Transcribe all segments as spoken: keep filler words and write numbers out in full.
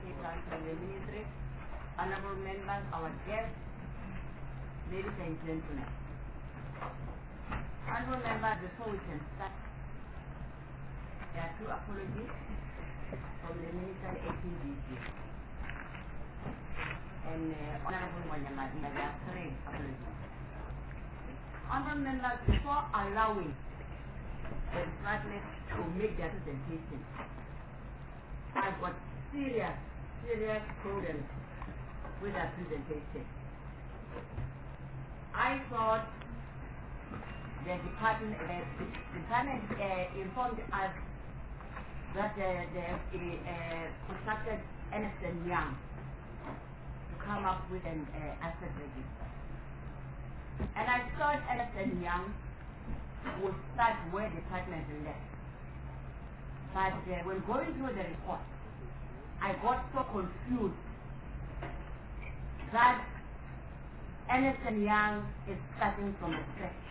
Cape from the Ministry, honorable members, our guests, ladies and gentlemen. Honorable members, before we can start, there are two apologies from the Minister of A P D G and uh, Honorable Wanyamadi. There are three apologies. Honorable members, before allowing the department to make their presentation, I've got serious, serious problems with that presentation. I thought the department, the department uh, informed us that uh, they have uh, constructed Ernst and Young to come up with an uh, asset register. And I thought Ernst and Young would start where the department left. But uh, when going through the report, I got so confused that Ernst and Young is starting from the scratch.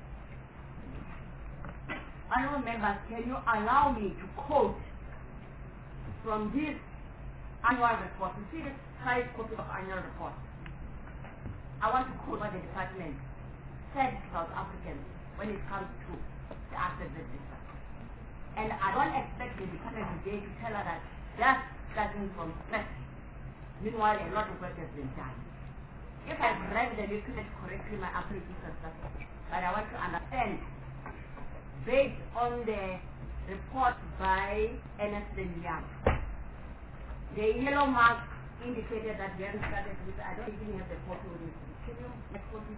Honorable members, can you allow me to quote from this annual report? You see this five copies of annual report. I want to quote what the department said to South Africans when it comes to the asset register. And I don't expect the department today to tell her that that's starting from scratch. Meanwhile, a lot of work has been done. If I've read the document correctly, my apologies are started. But I want to understand, based on the report by Ernst and Young, the yellow mark indicated that we haven't started with, I don't even have the photo with me. Can you make photos?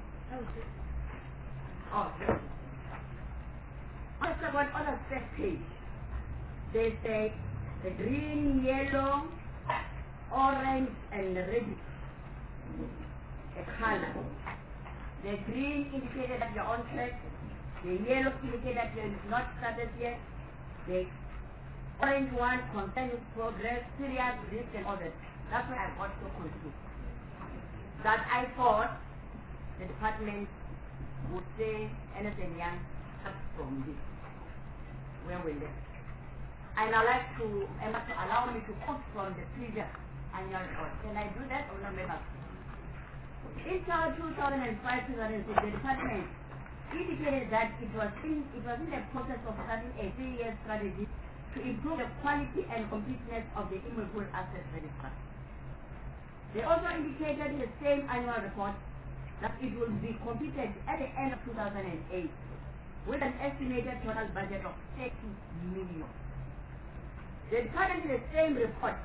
Oh, yes. Also, on the first page, they say the green, yellow, orange, and red, a color. The green indicated that you're on track. The yellow indicated that you're not started yet. The orange one concerns progress, serious risk, and all that. That's why I got so confused. That I thought the department would say Ernst and Young starts from this, where we left. And I'd like to, Emma, to allow me to quote from the previous annual report. Can I do that or not, member? In two thousand five to two thousand six, the department indicated that it was in it was in the process of starting a three-year strategy to improve the quality and completeness of the Immobil asset register. They also indicated in the same annual report that it will be completed at the end of two thousand eight with an estimated total budget of thirty million. The department in the same report,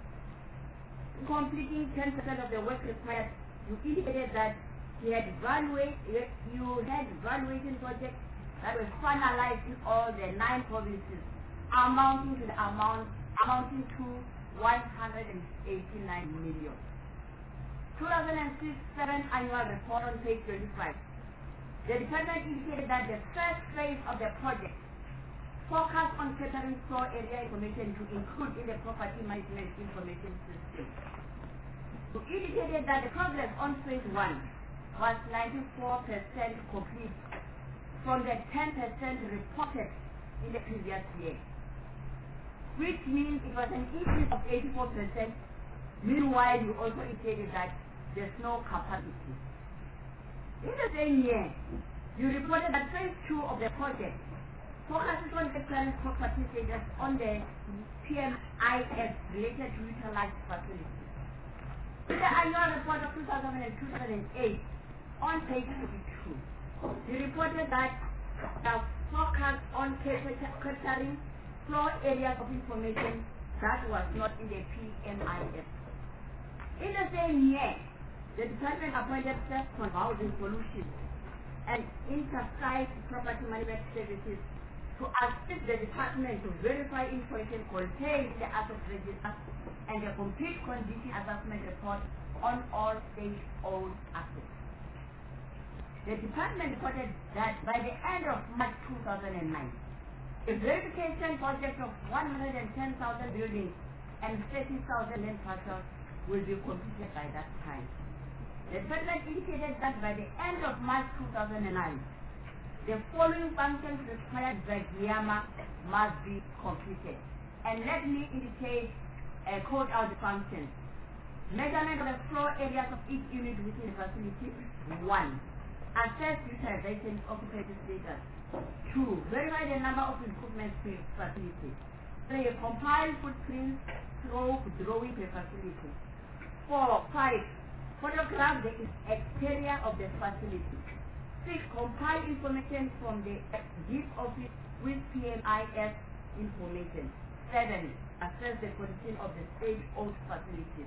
completing ten percent of the work required, you indicated that you had evaluate, you had evaluating projects that were finalized in all the nine provinces, amounting to the amount amounting to one hundred eighty-nine million. two thousand six seven annual report on page twenty-five. The department indicated that the first phase of the project focused on catering store area information to include in the property management information system. You indicated that the progress on phase one was ninety-four percent complete from the ten percent reported in the previous year, which means it was an increase of eighty-four percent. Meanwhile, you also indicated that there's no capacity. In the same year, you reported that phase two of the project focuses on the current property status on the P M I S related to utilized facilities. In the annual report of two thousand two thousand eight, on page fifty-two, you reported that the focus on catering floor areas of information that was not in the P M I S. In the same year, the department appointed Self-Con Housing Solutions and Intersite Property Management Services to assist the department to verify information contained in the asset register and the complete condition assessment report on all state-owned assets. The department reported that by the end of March two thousand nine, a verification project of one hundred ten thousand buildings and thirty thousand land parcels will be completed by that time. The department indicated that by the end of March two thousand nine, the following functions required by GIAMA must be completed. And let me indicate uh, code out the functions. Measurement of the floor areas of each unit within the facility. One. Assess utilization occupancy status. Two. Verify the number of improvements per facility. Three. Compile footprints through drawing per facility. Four. Five. Photograph the exterior of the facility. Six. Compile information from the Chief Office with P M I S information. Seven. Assess the condition of the state-owned facilities.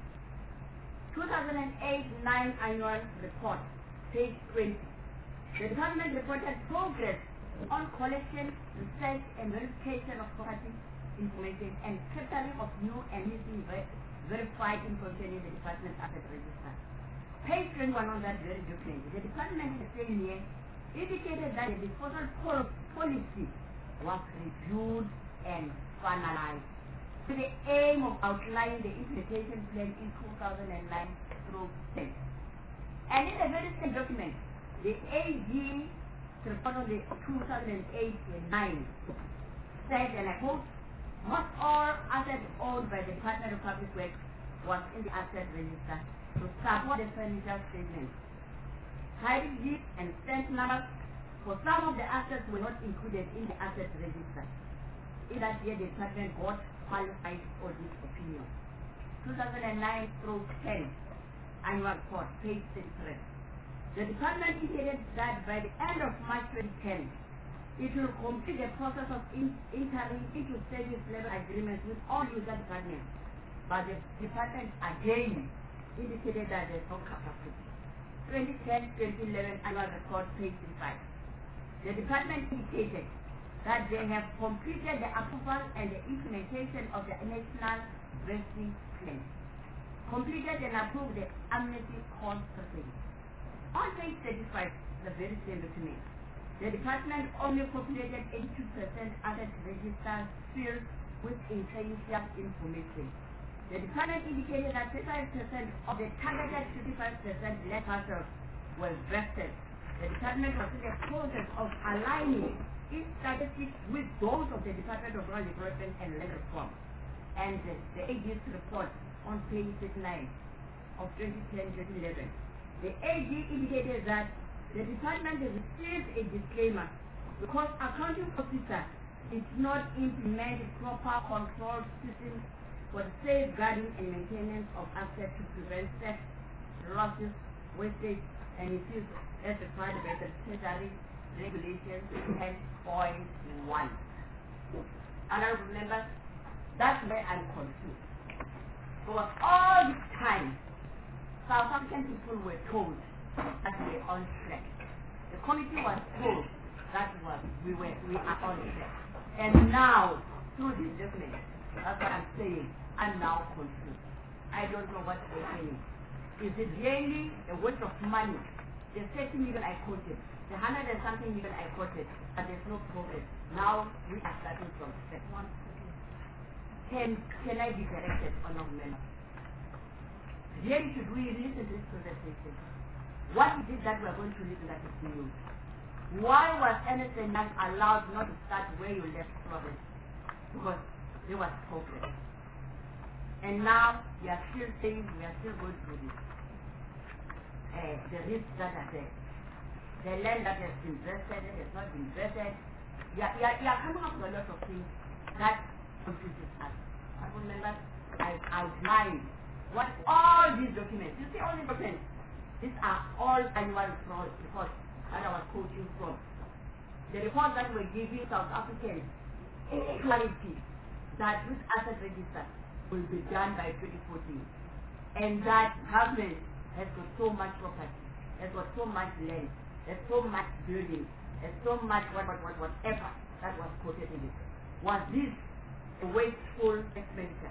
two thousand eight nine Annual Report, page twenty. The department reported progress on collection, research, and verification of property information and capturing of new and missing ver verified information in the department asset register. Page twenty-one on that very document, the department in the same year indicated that the disposal pol policy was reviewed and finalized with the aim of outlining the implementation plan in two thousand nine through ten. And in the very same document, the A G report on the two thousand eight nine said, and I quote, most all assets owned by the Department of Public Works was in the asset register to support the furniture statement. Title deed and stamp numbers for some of the assets were not included in the asset register. In that year, the department got qualified audit opinion. two thousand nine through ten Annual Report, page thirty-three. The department indicated that by the end of March twenty ten, it will complete the process of in entering into service level agreements with all user departments. But the department again indicated that there's no capacity. twenty ten to twenty eleven Annual Report, page thirty-five. The department indicated that they have completed the approval and the implementation of the National Rescue Plan, completed and approved the amnesty court proceedings. On page thirty-five, the very same document, the department only populated eighty-two percent asset register fields with essential information. The department indicated that thirty-five percent of the targeted fifty-five percent left parcels were vested. The department was in the process of aligning its statistics with those of the Department of Rural Development and Land Reform. And the, the A G's report on page thirty-nine of twenty ten to twenty eleven. The A G indicated that the department received a disclaimer because accounting officer did not implement proper control systems for the safeguarding and maintenance of assets to prevent theft, losses, wastage, and misuse as required by the Treasury Regulations ten point one. And I remember that's where I'm confused. For all this time, South African people were told that we were on track. The committee was told that was we were we are on track. And now, through this document, that's what I'm saying, I'm now confused. I don't know what's happening. Is it really a waste of money? The thirty million I quoted, the hundred and something million I quoted, and there's no progress. Now we are starting from step one. Can can I be corrected or not, man? Really, should we listen to this conversation? What is it that we are going to listen at this news? Why was Ernest and Young allowed not to start where you left progress? Because there was progress. And now we are still saying we are still going through this. Uh, the risks that are there. The land that has been vested, that has not been vested. You are, you, are, you are coming up with a lot of things that confuses us. I remember I outlined what all these documents, you see all these documents, these are all annual reports that I was quoting from. The reports that were giving South Africans clarity that this asset register will be done by twenty fourteen, and that government has got so much property, has got so much land, has so much building, has so much what, what, what, whatever that was quoted in it. Was this a wasteful expenditure?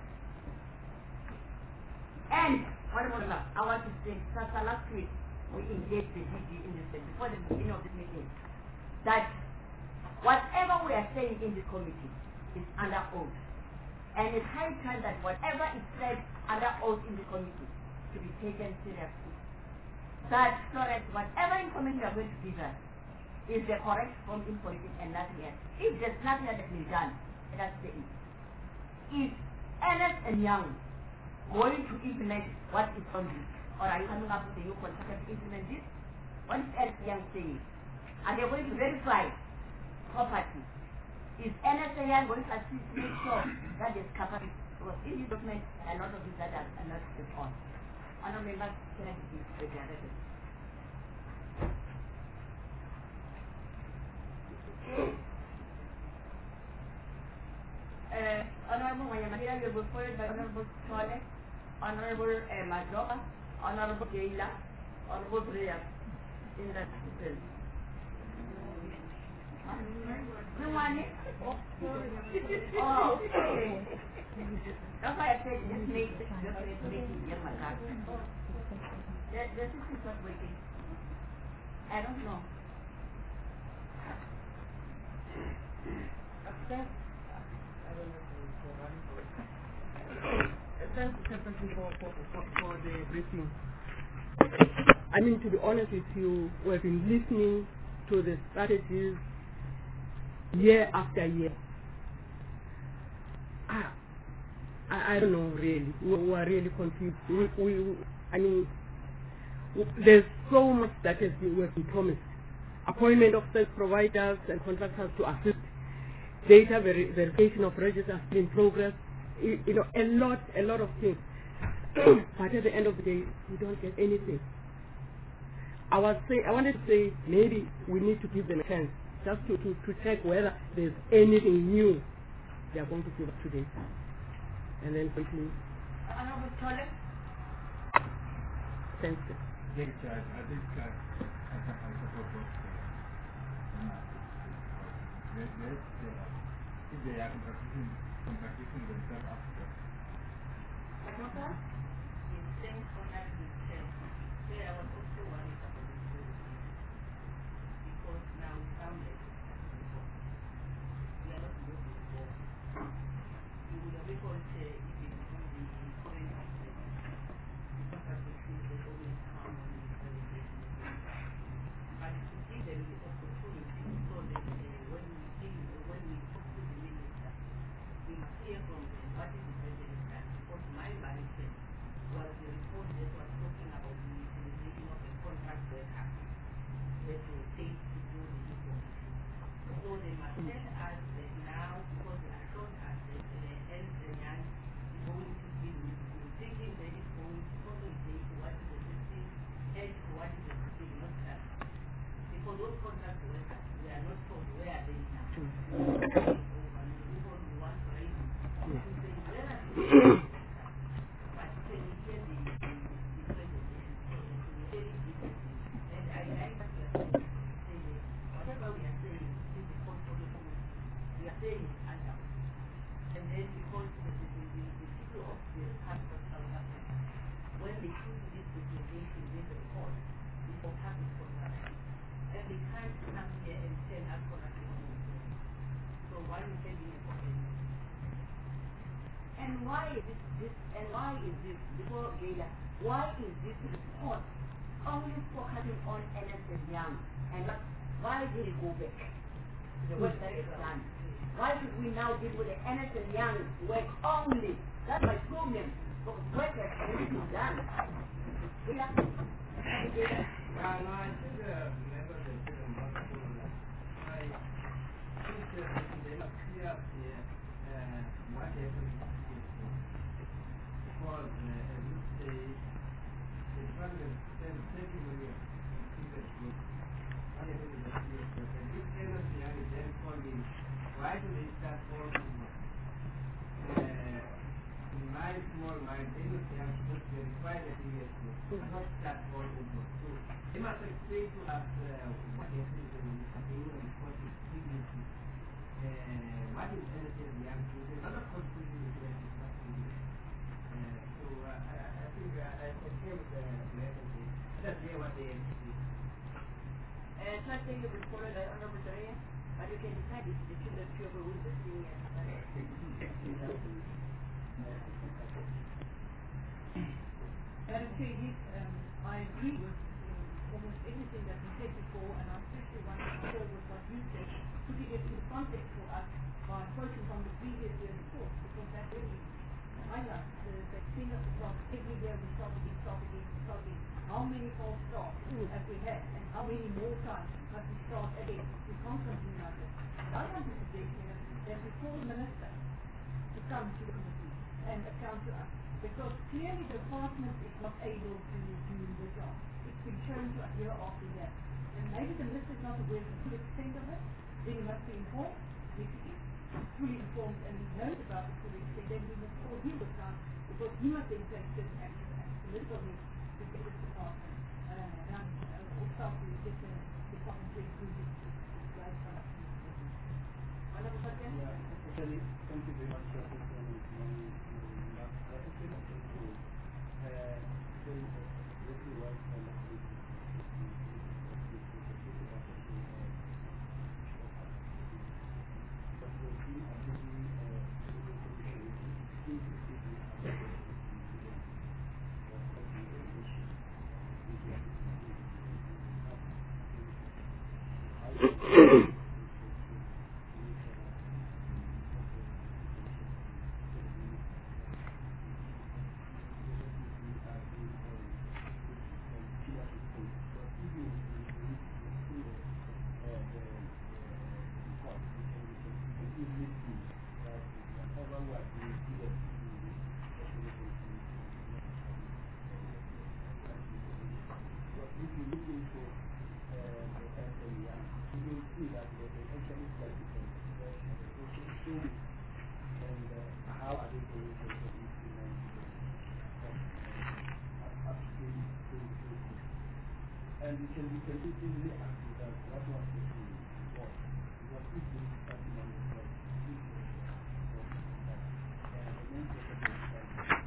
And what about that? I want to say, Sasa last week we engaged the D G in this before the beginning of this meeting, that whatever we are saying in this committee is under oath. And it's high time that whatever is said under oath in the committee to be taken seriously. That so that whatever information you are going to give us is the correct form information and nothing else. If there's nothing that has been done, let us say it. If Ernest and Young going to implement what is on this? Or are you coming up with a new contractor to implement this? What is Ernst Young saying? Are they going to verify property? Is Ernst Young going to assist to make sure that there's capacity? Because in this document, a lot of these that are not put on. Honourable members, can I give the direction? Uh, Honorable Wanyamahira, you will be followed by Honorable Tole, Honorable uh, Majoka, Honorable Gaila, Honorable Brea, in that sense. You want it? Oh, oh, okay. That's why I said just make it, just make it young Makat. The, the system is not working. I don't know. Thanks, Secretary, for, for, for, for the briefing. I mean, to be honest with you, we've been listening to the strategies year after year. I, I, I don't know really. We, we are really confused. We, we, I mean, there's so much that has been, we've been promised. Appointment of service providers and contractors to assist. Data ver verification of registers in progress. You, you know, a lot, a lot of things. But at the end of the day, we don't get anything. I was say, I wanted to say maybe we need to give them a chance just to, to, to check whether there's anything new they are going to give us today. And then quickly. Honorable Tole. Thank you. Yes, I, I think uh, I, I support what uh, let, let, uh, if they are contradicting, contradicting themselves after. Majoka? In things on that we said, there I was also worried about the policy. Because now we found it. We are not going to go. You will have recalled uh, if it is on the foreign aspect. The contract between the always come on the celebration. But to give them the opportunity so that uh, when we deal, when we talk to the minister, we must hear from them what is the president done. Because my management was the report that was talking about the utilization of the contract worker that will take to do the information. So they must tell us that now, because they are told us that the health and young is going to be thinking that it's going to consolidate what is the system and what is the system not done. Because those contract workers, we are not told where are they now. Over, because we want to raise to say where are they. But can you hear the, the, the presentation? So that we really give it. And I like what you are saying. Say that whatever we are saying is the portfolio tools. We are saying it under. And then because the, the, the, the, the people of the country of South Africa, when they put this presentation in the report, it's for public consumption. And they can't come here and tell us for nothing. So why are you taking it for them? And why is this, this and why is this, before Gaila, why is this report only focusing on Ernst and Young? And not, why did it go back to the work that is done? Why should we now deal with the Ernst and Young work only? That's my problem. Because work has already been done. Gaila? Gaila? Uh, no, I think uh, never the second one. I think uh, they must clear up here uh, what happened here. Because, uh, as you say, the funders spent thirty million in previous group. What happened in the previous group? And this Ernst and Young is then calling, why do they start all over? Uh, in my small mind, Ernst and Young should verify the previous group, not start all over. So, they must explain to us uh, what happened when we continue reporting previously. Uh, what is Ernst and Young doing? There's a lot of confusion with that discussion. Uh, so uh, I, I think uh, I concur with the message. Let's hear what they have to say. Uh, so I think you will follow the Honorable Doria, but you can decide if between the two of you who is the senior. Madam Chair, yes, um, I agree with um, almost everything that we said before, and I especially want to concur with what you said, putting it in context for us by quoting from the previous year's report, because that really highlight the, the thing of the problem. Every year we start again, start again, start again. How many false starts have we had, and how many more times must we start again? We can't continue like this. I want to suggest here that we call the minister to come to the committee and account to us, because clearly the department is not able to do the job. It's been shown to us year after year. And maybe the minister is not aware of the full extent of it, then he must be informed. If he is fully informed and he knows about the full extent, then we must call him to account, because he must then take certain action as political head to get this department uh, done. Uh, or start to get the department to improve its life production. Honorable Secretary? Yeah, Secretary, thank you very much for this one. Uh, very, very well, and we can, we can easily ask that what was the thing before. Because if this is something on the side, this is and the main purpose is that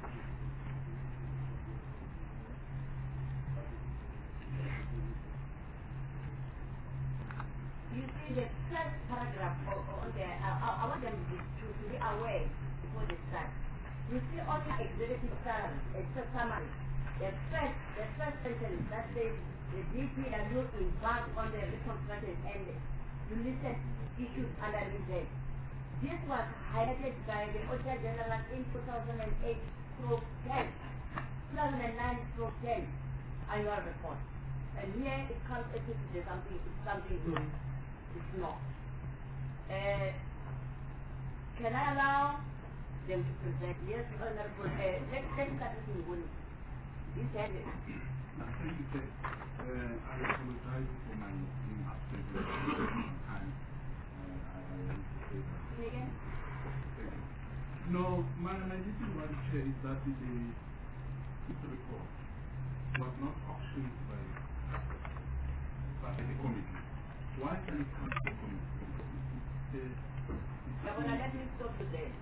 You see the first paragraph on there, I, I want them to, to be aware before they start. You see on the executive summary, it's a summary. The first, the first sentence that says the D P W embarked on the reconstruction and you listed issues under reserve. This was highlighted by the Auditor General in two thousand eight stroke ten, two thousand nine stroke ten annual report. And here it comes as if it is something, it's something new. It's not. Uh, can I allow them to present? Yes, Honorable. Uh, let's let's start with Nguni. You said it. Thank you, sir. Uh, I apologize for my being absent on time. Uh, I, I want to say that. Say again? Thank you. No, my, my little one chair is that the this report was not auctioned by, by the committee. Why can it come to the committee? It's, uh, it's Yeah, well, let me stop you there.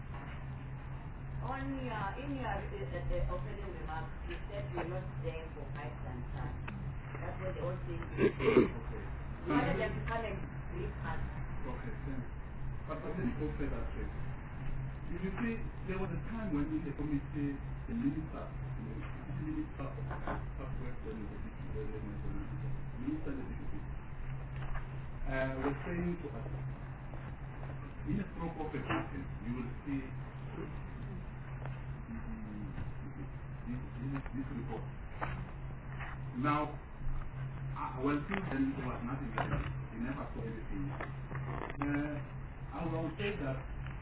On your, in your uh, uh, opening remarks, you said you're not there for five and time. That's what they all say. okay. You wanted them to come and brief us. Okay, thanks. But let me also say that straight. If you see, there was a time when in the committee, the minister, the minister of Southwest and the minister and the deputy, uh, was saying to us, in a stroke of a pattern, you will see this, this, this report. Now, uh, well, since then there was nothing like this. He never saw anything. Uh, I will say that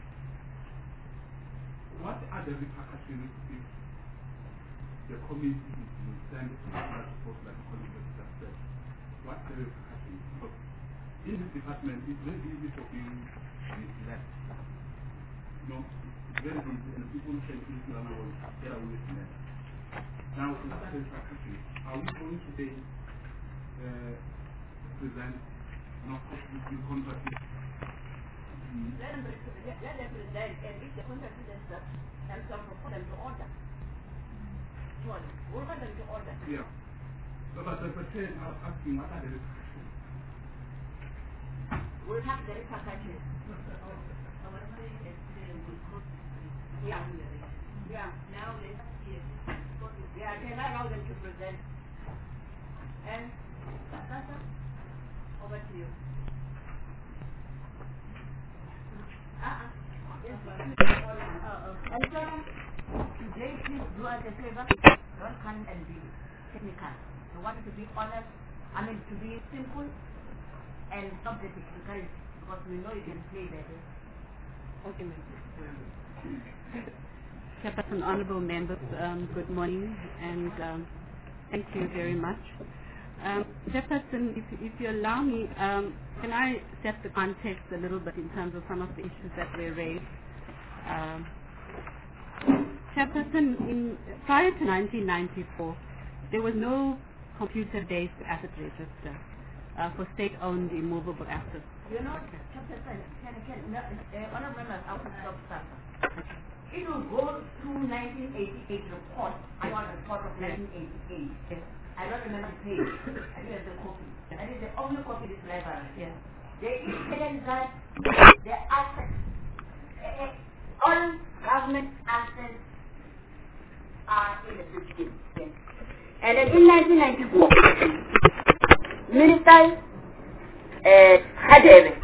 what are the repercussions if the committee is sent to that report like the colleague just said? What are the repercussions? Because in this department, it's very easy for being misled. You know, it's very easy, and people can easily run away, get away with it. Now, what are the repercussions? Are we going to be uh, present, and of course, with the contract? Let them, let, let them present, and if the contract is stuff, themselves will put them to order. Surely, we'll put them to order. Yeah. So, but the question I was asking, what are the repercussions? We'll have the repercussions. Yeah. Yeah. Now let's see it. Yeah, can I allow them to present? And that's it. Over to you. Uh-uh. Yes, uh, uh, And so, today, please do us a favor. Don't come and be technical. We want it to be honest. I mean, to be simple and not the technicality, because we know you can play better. Okay, ma'am. Chairperson, honorable members, um, good morning, and um, thank you very much. Um, Chairperson, if, if you allow me, um, can I set the context a little bit in terms of some of the issues that were raised? Um, Chairperson, in, prior to nineteen ninety-four, there was no computer-based asset register uh, for state-owned immovable assets. You know, Chapter ten, can, can, no, uh, honorable members, I will stop something. If you go through nineteen eighty-eight report, I want a report of nineteen eighty-eight. Yes. I don't remember the page. I think it's the copy. That is the only copy this library. Yes. They indicate that the assets, uh, all government assets are in the system. Yes. And then in nineteen ninety-four, Minister uh, Hadebe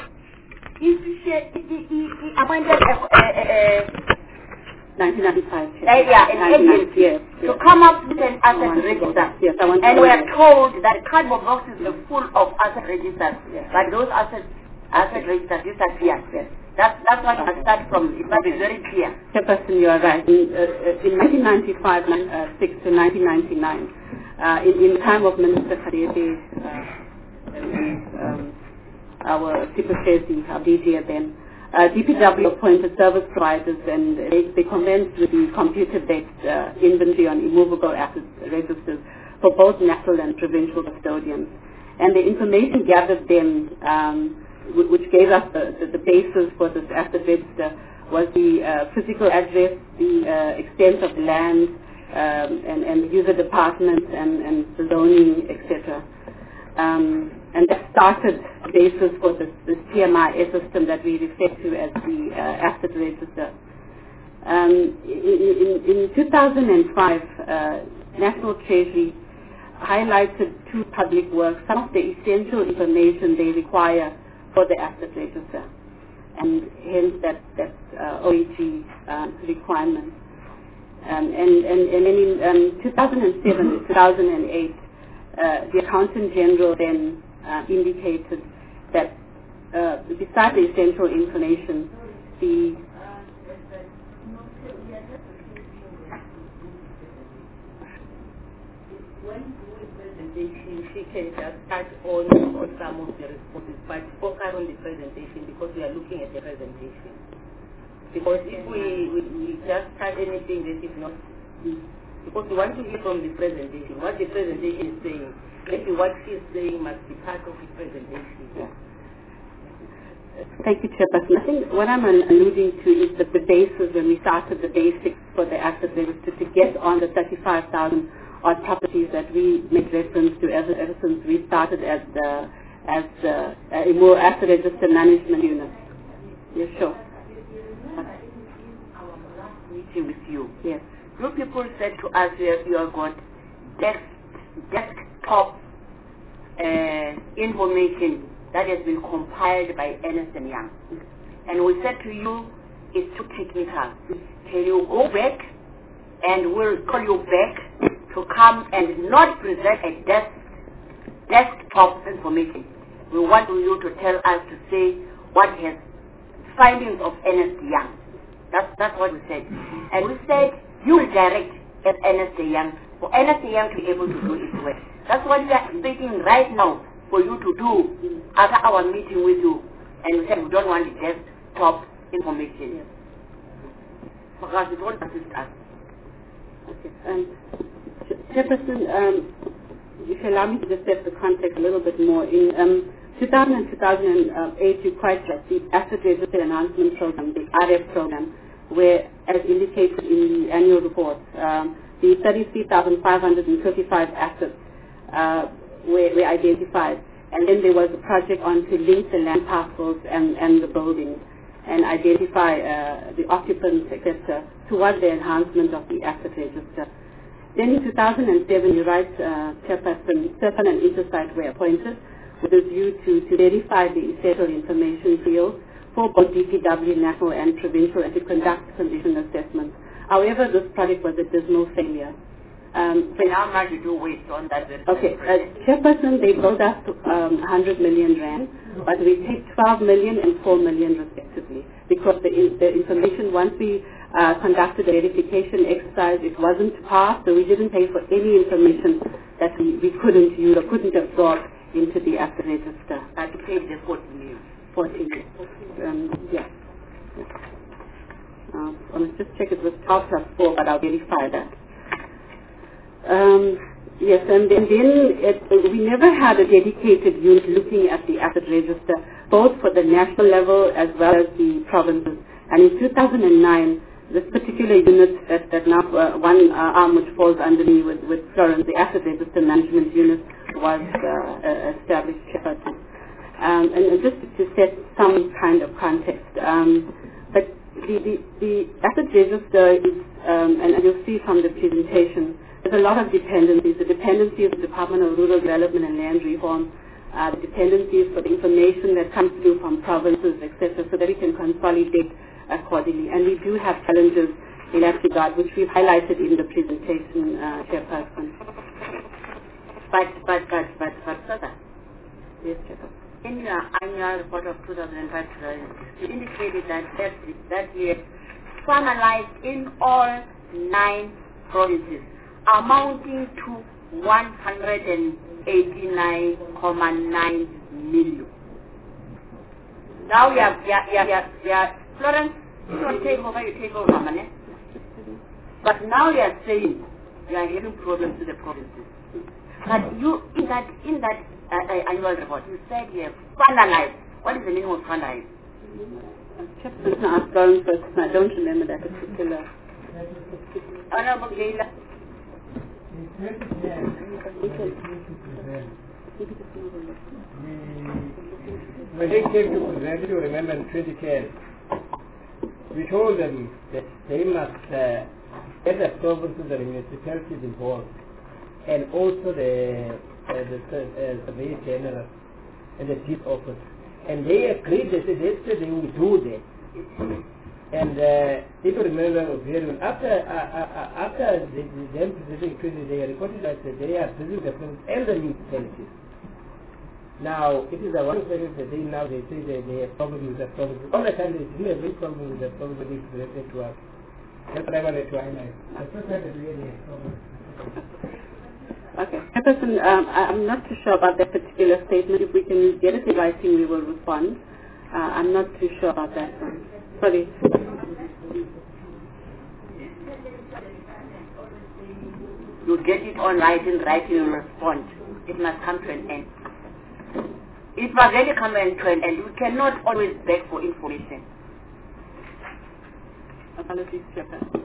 appointed a, a, a, a nineteen ninety-five. Uh, yeah, an agency yes, to yes. come up with an asset register. Yes, I want and to we are told that cardboard boxes are full of asset registers, yes. but those asset asset registers disappear. Yes. That's that's what I start from. It must be very clear. Chairperson, you are right. In, uh, in nineteen ninety-five, uh, six to nineteen ninety-nine, uh, in, in the time of Minister Khadebe, uh, and um, our Supersesi, our D G then, uh, D P W appointed service providers, and they, they commenced with the computer-based uh, inventory on immovable assets registers for both national and provincial custodians. And the information gathered then, um, which gave us the, the, the basis for this asset register, was the uh, physical address, the uh, extent of land, um, and, and user departments, and, and the zoning, et cetera. Um, and that started the basis for this, this P M I S system that we refer to as the uh, asset register. Um, in, in, in two thousand five, uh, National Treasury highlighted two public works, some of the essential information they require for the asset register, and hence that, that uh, O A G uh, requirement. Um, and, and, and then in um, two thousand seven and two thousand eight, uh, the Accountant General then uh, indicated that uh, besides the essential information, the presentation, she can just touch on, on some of the responses, but focus on the presentation because we are looking at the presentation. Because if we, we, we just touch anything that is not, because we want to hear from the presentation, what the presentation is saying. Maybe what she is saying must be part of the presentation. Yeah. Thank you, Chairperson. I think what I'm alluding to is that the basis, when we started the basics for the asset register to get on the thirty-five thousand odd properties that we make reference to ever, ever since we started as the as the uh, more asset register management unit. Yes, sure. Our last meeting with you, Yes. you people said to us you you have got desk, desktop uh, information that has been compiled by Ernst and Young. And we said to you, it's too technical. Can you go back and we'll call you back to come and not present a desk, desktop information. We want you to tell us to say what has findings of Ernst Young. That's, that's what we said. And we said you will direct at Ernst Young for Ernst Young to be able to do its work. That's what we are expecting right now for you to do after our meeting with you. And we said we don't want the desktop information. Yes. Because it won't assist us. Okay. Um, Chairperson, um, if you allow me to just set the context a little bit more, in um, two thousand and two thousand eight, you quite right, the Asset Register Enhancement Program, the R F program, where, as indicated in the annual report, um, the thirty-three thousand five hundred fifty-five assets uh, were, were identified. And then there was a project on to link the land parcels and, and the buildings and identify uh, the occupants, et cetera, towards the enhancement of the asset register. Then in two thousand seven, you write, uh, Chairperson, Stefan and Intersite were appointed with a view to, to verify the essential information field for both D P W, national and provincial, and to conduct condition assessments. However, this project was a dismal failure. Um, So how much did you waste on that? very Okay, project? uh, Chairperson, they billed us um, one hundred million rand, but we paid twelve million and four million respectively, because the, in, the information, once we uh, conducted the verification exercise, it wasn't passed, so we didn't pay for any information that we, we couldn't use or couldn't absorb into the asset register. I had to pay the forty million. forty million. Um, yeah. yeah. Uh, I must just check it was twelve plus four, but I'll verify that. Um, yes, and then, then it, we never had a dedicated unit looking at the asset register, both for the national level as well as the provinces. And in two thousand nine, this particular unit that, that now uh, one uh, arm which falls under me with, with Florence, the asset register management unit, was uh, uh, established. Um, and, and just to set some kind of context, um, but the, the, the asset register is, um, and you'll see from the presentation, there's a lot of dependencies. The dependencies of the Department of Rural Development and Land Reform, uh, the dependencies for the information that comes through from provinces, et cetera, so that we can consolidate accordingly. And we do have challenges in that regard, which we've highlighted in the presentation, uh, Chairperson. But, but, but, but, but, Sota, Yes, Chairperson. in your annual report of two thousand five, you indicated that that, that year formalized in all nine provinces, amounting to one hundred eighty-nine point nine million. Now you have, you have, you have, you have, you have Florence, you don't take over, you take over, man. But now you are saying you are having problems with the provinces. But you, in that, in that uh, annual report, you said you have finalized. What is the meaning of finalized? Chairperson asked Florence first, and I don't remember that particular. Honorable Leila. In twenty ten, when they came to present, you remember in twenty ten, we told them that they must uh, get the provinces and municipalities involved, and also the uh, the uh, surveyor general and the chief office, and they agreed. They said they said they will do that. And uh, if you remember, after uh, uh, after the, the, them presenting twenty, they reported that they are presenting the province and the municipalities. Now, it is a one thing that they now they say that they have problems with the province. All the time they didn't have any problem with the province that they presented to us. That's what I wanted to highlight. The first time that we had a problem. Okay. Chairperson, um, I- I'm not too sure about that particular statement. If we can get it in writing, we will respond. Uh, I'm not too sure about that one. Sorry. You get it on writing, writing and respond. It must come to an end. It must really come to an end. You cannot always beg for information. Apologies, Chairperson.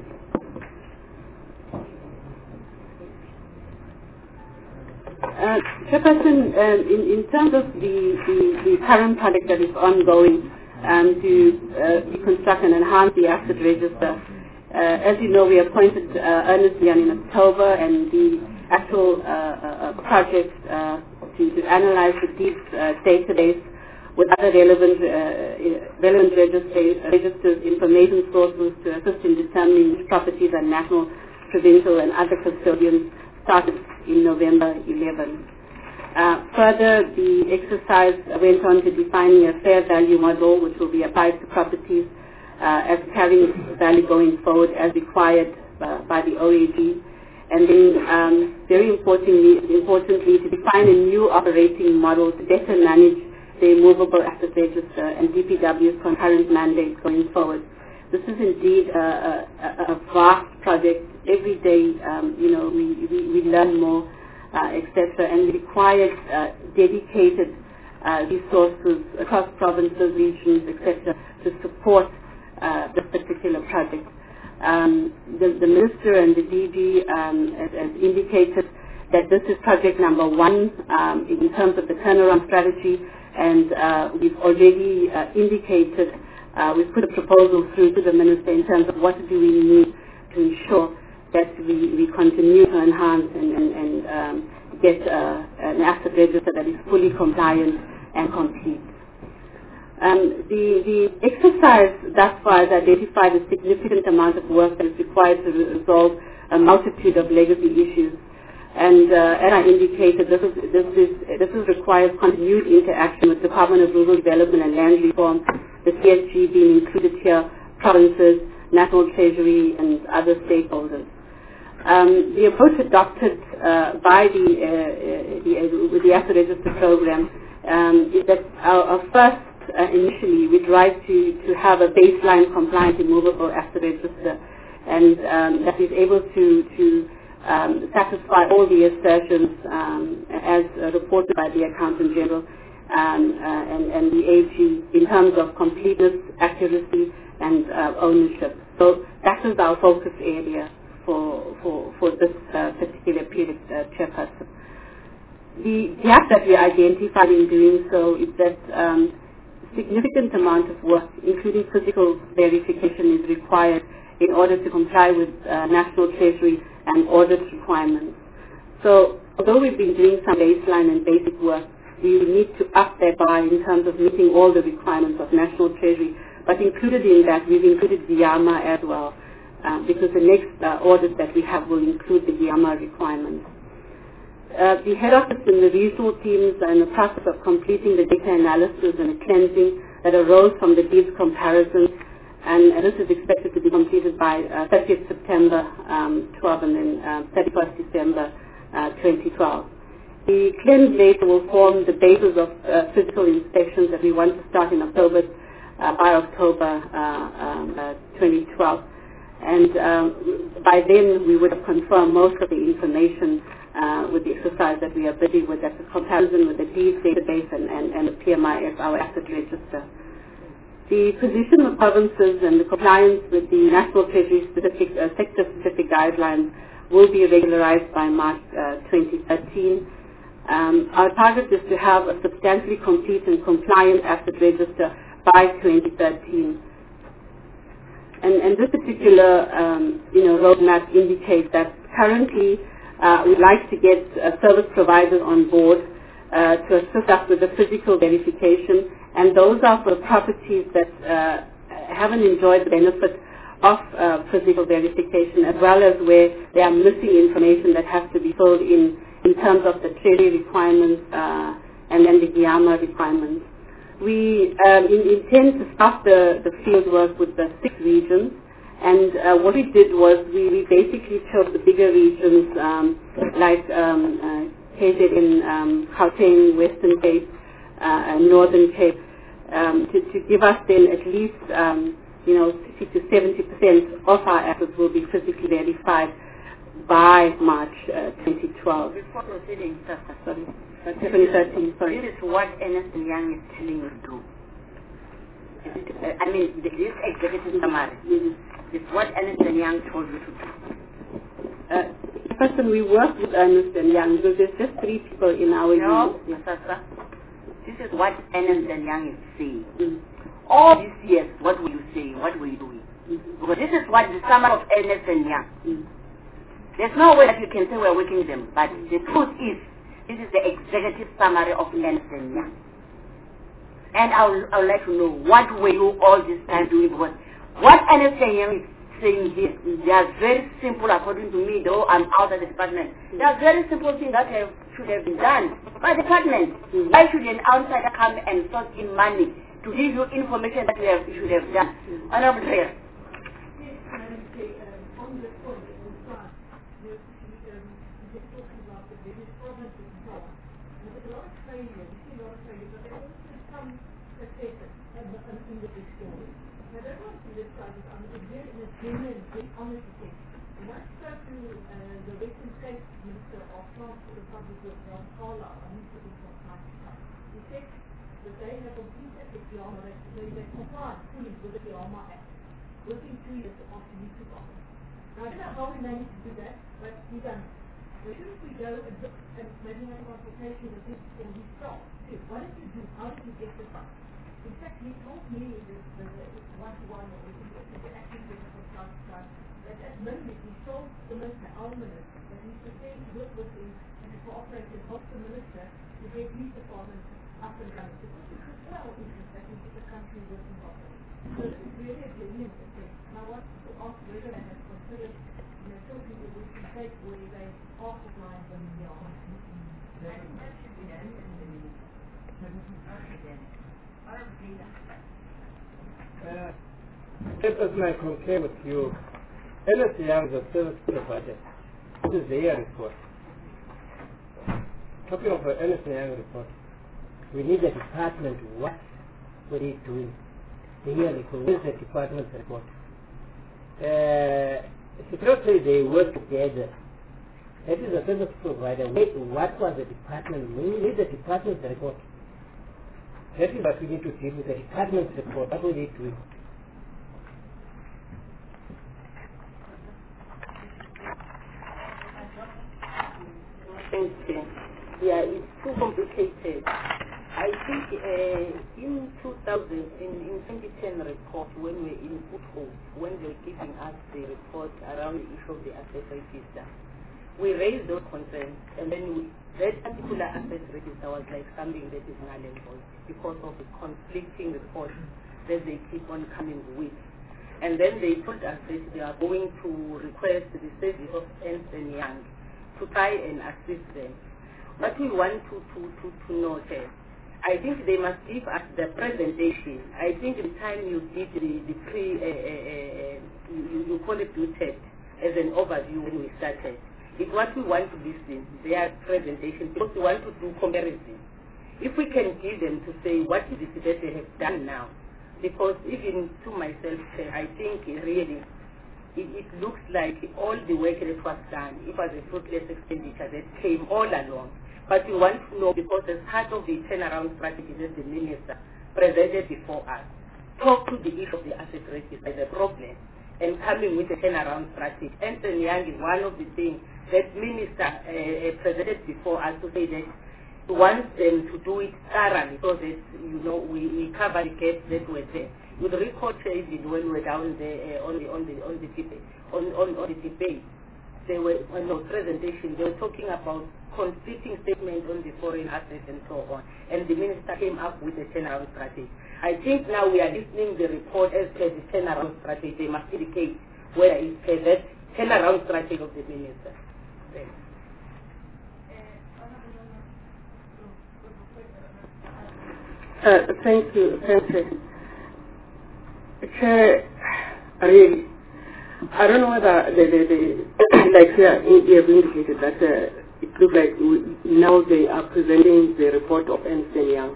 Uh, Chairperson, um, in, in terms of the, the, the current project that is ongoing um, to uh, reconstruct and enhance the asset register, uh, as you know, we appointed uh, Ernest Young in October, and the actual uh, uh, project uh, to, to analyze the deep uh, database with other relevant, uh, relevant register, registers, information sources to assist in determining which properties are national, provincial, and other custodians started in November eleventh. Uh, further, the exercise went on to defining a fair value model which will be applied to properties uh, as carrying value going forward as required uh, by the O A G. And then, um, very importantly, importantly, to define a new operating model to better manage the immovable asset register and D P W's concurrent mandate going forward. This is indeed a, a, a vast project. Every day, um, you know, we, we, we learn more, uh, et cetera, and it requires uh, dedicated uh, resources across provinces, regions, et cetera, to support uh, this particular project. Um, the, the Minister and the D G um, has, has indicated that this is project number one um, in terms of the turnaround strategy, and uh, we've already uh, indicated Uh, we've put a proposal through to the Minister in terms of what do we need to ensure that we, we continue to enhance and, and, and um, get uh, an asset register that is fully compliant and complete. Um, the, the exercise thus far has identified a significant amount of work that is required to re- resolve a multitude of legacy issues. And uh, as I indicated, this, is, this, is, this is requires continued interaction with Department of Rural Development and Land Reform, the C S G being included here, provinces, National Treasury, and other stakeholders. Um, the approach adopted uh, by the, uh, uh, the, uh, with the Asset Register program um, is that our, our first Uh, initially, we tried to, to have a baseline compliant immovable asset register, and um, that is able to, to um, satisfy all the assertions um, as uh, reported by the Accountant General um, uh, and, and the A G in terms of completeness, accuracy, and uh, ownership. So that is our focus area for, for, for this uh, particular period, uh, Chairperson. The gap that we identified in doing so is that um, significant amount of work, including physical verification, is required in order to comply with uh, National Treasury and audit requirements. So although we've been doing some baseline and basic work, we need to up that bar in terms of meeting all the requirements of National Treasury. But included in that, we've included GIAMA as well, uh, because the next uh, audit that we have will include the GIAMA requirements. Uh, the head office and the regional teams are in the process of completing the data analysis and the cleansing that arose from the deeds comparison, and, and this is expected to be completed by uh, thirtieth September um, twelve and then uh, thirty-first December uh, twenty twelve. The cleansed data will form the basis of uh, physical inspections that we want to start in October, uh, by October uh, um, uh, twenty twelve. And um, by then we would have confirmed most of the information Uh, with the exercise that we are busy with, that's a comparison with the deeds database and, and, and the P M I S, our asset register. The position of provinces and the compliance with the National Treasury specific, uh, sector-specific guidelines will be regularized by March uh, twenty thirteen. Um, our target is to have a substantially complete and compliant asset register by twenty thirteen. And, and this particular um, you know, roadmap indicates that currently Uh, we'd like to get uh, service providers on board uh, to assist us with the physical verification, and those are for properties that uh, haven't enjoyed the benefit of uh, physical verification, as well as where there are missing information that has to be filled in in terms of the Treasury requirements uh, and then the GIAMA requirements. We um, in, intend to start the, the field work with the six regions. And uh, what we did was we, we basically chose the bigger regions um, like um, uh, K Z N, um, Gauteng, Western Cape, uh, and Northern Cape um, to, to give us then at least um, you know sixty to seventy percent of our assets will be physically verified by March uh, twenty twelve. Before proceeding, sir, sorry, twenty thirteen. Sorry. This is what Ernst and Young is telling you to do. Uh, I mean, this executive summary. Mm-hmm. It's what Ernst and Young told you to do. Uh, person, we work with Ernst and Young because there's just three people in our no, unit. Yes, sir. This is what Ernst and Young is saying. Mm. All these years, what were you saying? What were you doing? Mm-hmm. Because this is what the summary of Ernst and Young. Mm. There's no way that you can say we're working them, but the truth is, this is the executive summary of Ernst and Young. And I would, I would like to know what were you all this time doing, because what Ernst and Young is saying here, they are very simple according to me, though I'm out of the department. They are very simple things that have, should have been done by the department. Mm-hmm. Why should an outsider come and source in money to give you information that you, have, you should have done? Mm-hmm. Honorable Chair. Yes, Madam Chair, um, on the point that was brought, you know, um, you're talking about the various provinces and so on. And there's a lot of failure, we see a lot of failure, but there are also some successes in the big story. Now, that was in this crisis, I'm very in a genuine, very honest thing. When I spoke to uh, the Western Cape Minister of Transport and Public Works, Ron Carlisle, I need to be from time to time, he said that they have completed the GIAMA, they, they complied fully with the GIAMA Act, within two years after he took office. Now, I don't know how we managed to do that, but we done it. But shouldn't we go and, look and maybe have a consultation with his, and his staff, too? What did you do? How did you get this done? In fact, he told me that the one-to-one or the action plan from time to time that at minimum he told the minister, our minister, that he's prepared to work with him and to cooperate and help the minister to get his department up and down. Because it's well interest that we keep the country working properly. So this is really a genuine thing. And I want to ask whether they have considered, you know, still people who can take where they are supplying them in the army. That should be done in the minister. Uh, Let us now concur with you. Ernst Young is a service provider. This is their report. Talking of the Ernst Young report, we need a department. What were they doing? Really, where is the department's report? Uh, it's not say they work together. That is a service provider. Wait, what was the department? We need the department's report. That is what we need to deal with, the department's report. What were they doing? Thank you. Yeah, it's too complicated. I think uh, in two thousand, in, in twenty ten report, when we were in Foothold, when they were giving us the report around the issue of the asset register, we raised those concerns, and then we, that particular asset register was like something that is null and void because of the conflicting reports that they keep on coming with. And then they told us that they are going to request the service of Ernst and Young to try and assist them. What we want to, to, to, to note is, I think they must give us the presentation. I think the time you did the, the pre, uh, uh, uh, you, you call it due as an overview when we started. It's what we want to listen, their presentation, because we want to do comparison. If we can give them to say what is it that they have done now, because even to myself, I think really, it, it looks like all the work that was done, it was a fruitless expenditure that came all along. But we want to know, because as part of the turnaround strategy that the minister presented before us, talk to the issue of the asset register, the problem, and coming with a turnaround strategy. Ernst and Young is one of the things that minister uh, presented before us to say that he wants them to do it thoroughly so that, you know, we, we cover the gaps that were there. With the record even when we were down there uh, on the on the on the debate on, on, on the debate, they were on the presentation, they were talking about conflicting statements on the foreign assets and so on. And the minister came up with a turnaround strategy. I think now we are listening to the report as per the turnaround strategy. They must indicate whether it's per that turnaround strategy of the minister. Thanks. Uh, thank you, thank you. Chair, really, I don't know whether the, the, the like here you have indicated that uh, it looks like we, now they are presenting the report of Ernst and Young,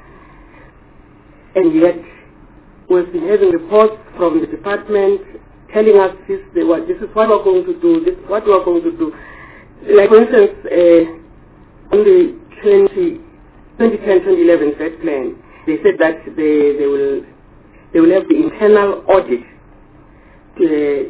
and yet we've been having reports from the department telling us this, they were, this is what we're going to do, this is what we're going to do. Like for instance, uh, on the twenty ten twenty eleven set plan, they said that they, they will they will have the internal audit uh,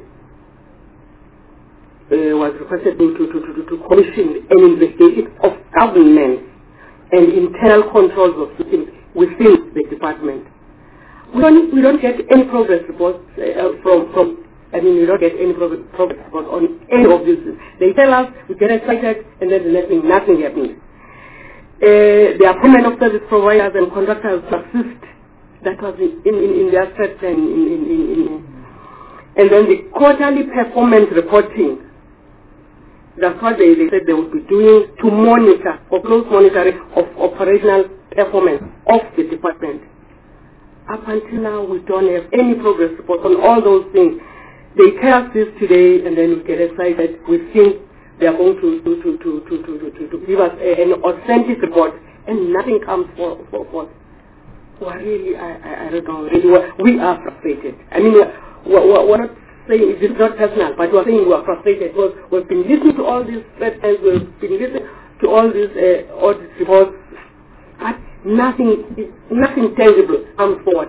uh, was requested to, to, to, to commission an investigation of government and internal controls of systems within the department. We don't, we don't get any progress reports uh, from, from, I mean, we don't get any progress, progress reports on any of this. They tell us, we get excited, and then the next thing, nothing happens. Uh, the appointment of service providers and contractors to assist, that was in, in, in their set and in, in, in, in, and then the quarterly performance reporting. That's what they, they said they would be doing to monitor, for close monitoring of operational performance of the department. Up until now, we don't have any progress reports on all those things. They tell us this today, and then we get excited. We think they are going to to to to to to, to, to give us a, an authentic report, and nothing comes for for for. Well, really, I, I I don't know. Really, we are frustrated. I mean, we're, we're, we're not saying it's not personal, but we're saying we are frustrated because we've been listening to all these threats, we've been listening to all these uh, audit reports, but nothing, nothing tangible comes forward.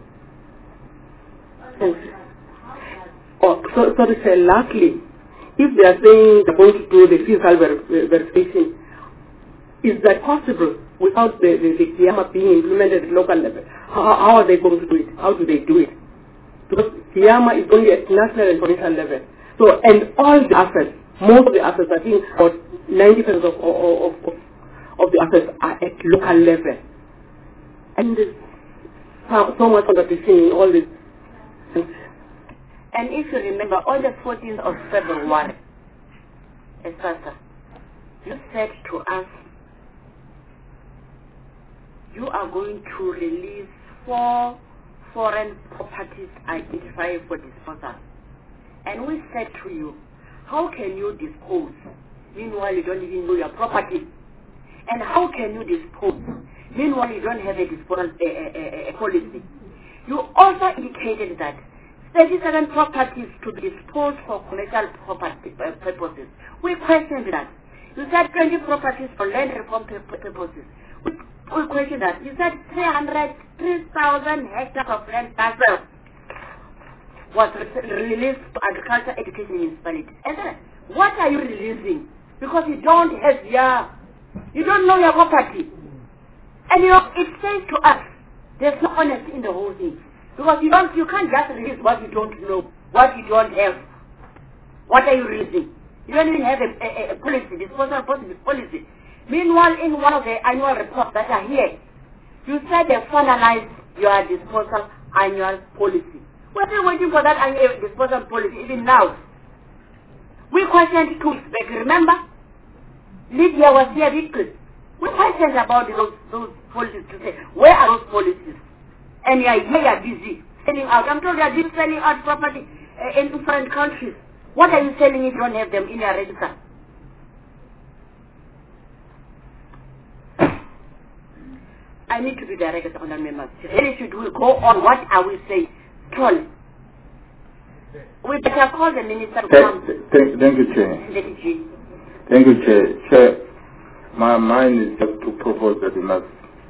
Thanks. Oh, so, so to say, lastly, if they are saying they're going to do the physical ver verification, is that possible without the, the, the Kiyama being implemented at local level? How, how are they going to do it? How do they do it? Because Kiyama is only at national and provincial level. So, and all the assets, most of the assets, I think about ninety percent of, of, of, of the assets are at local level. And there's so so much competition in all this. And if you remember, on the fourteenth of February, Esasa, you said to us, you are going to release four foreign properties identified for disposal. And we said to you, how can you dispose? Meanwhile, you don't even know your property. And how can you dispose? Meanwhile, you don't have a disposal a, a, a, a policy. You also indicated that thirty-seven properties to be disposed for commercial property uh, purposes. We questioned that. You said twenty properties for land reform purposes. We, we questioned that. You said three hundred, three thousand hectares of land parcel was re released to agriculture education municipalities. And then, what are you releasing? Because you don't have your, you don't know your property. And you know, it says to us, there's no honesty in the whole thing. Because you don't, you can't just release what you don't know, what you don't have. What are you releasing? You don't even have a, a, a policy, disposal policy. Meanwhile, in one of the annual reports that are here, you said they finalized your disposal annual policy. We're still waiting for that annual disposal policy, even now. We questioned two weeks back, remember? Lydia was here because we questioned about those, those policies to say, where are those policies? And you are here, you are busy selling out. I'm told you are busy selling out property uh, in different countries. What are you selling if you don't have them in your register? I need to be direct on the members. Really should we go on? What are we saying? Troll. We better call the minister to come. Thank, thank you, Chair. Thank you, Chair. Chair, my mind is just to propose that we must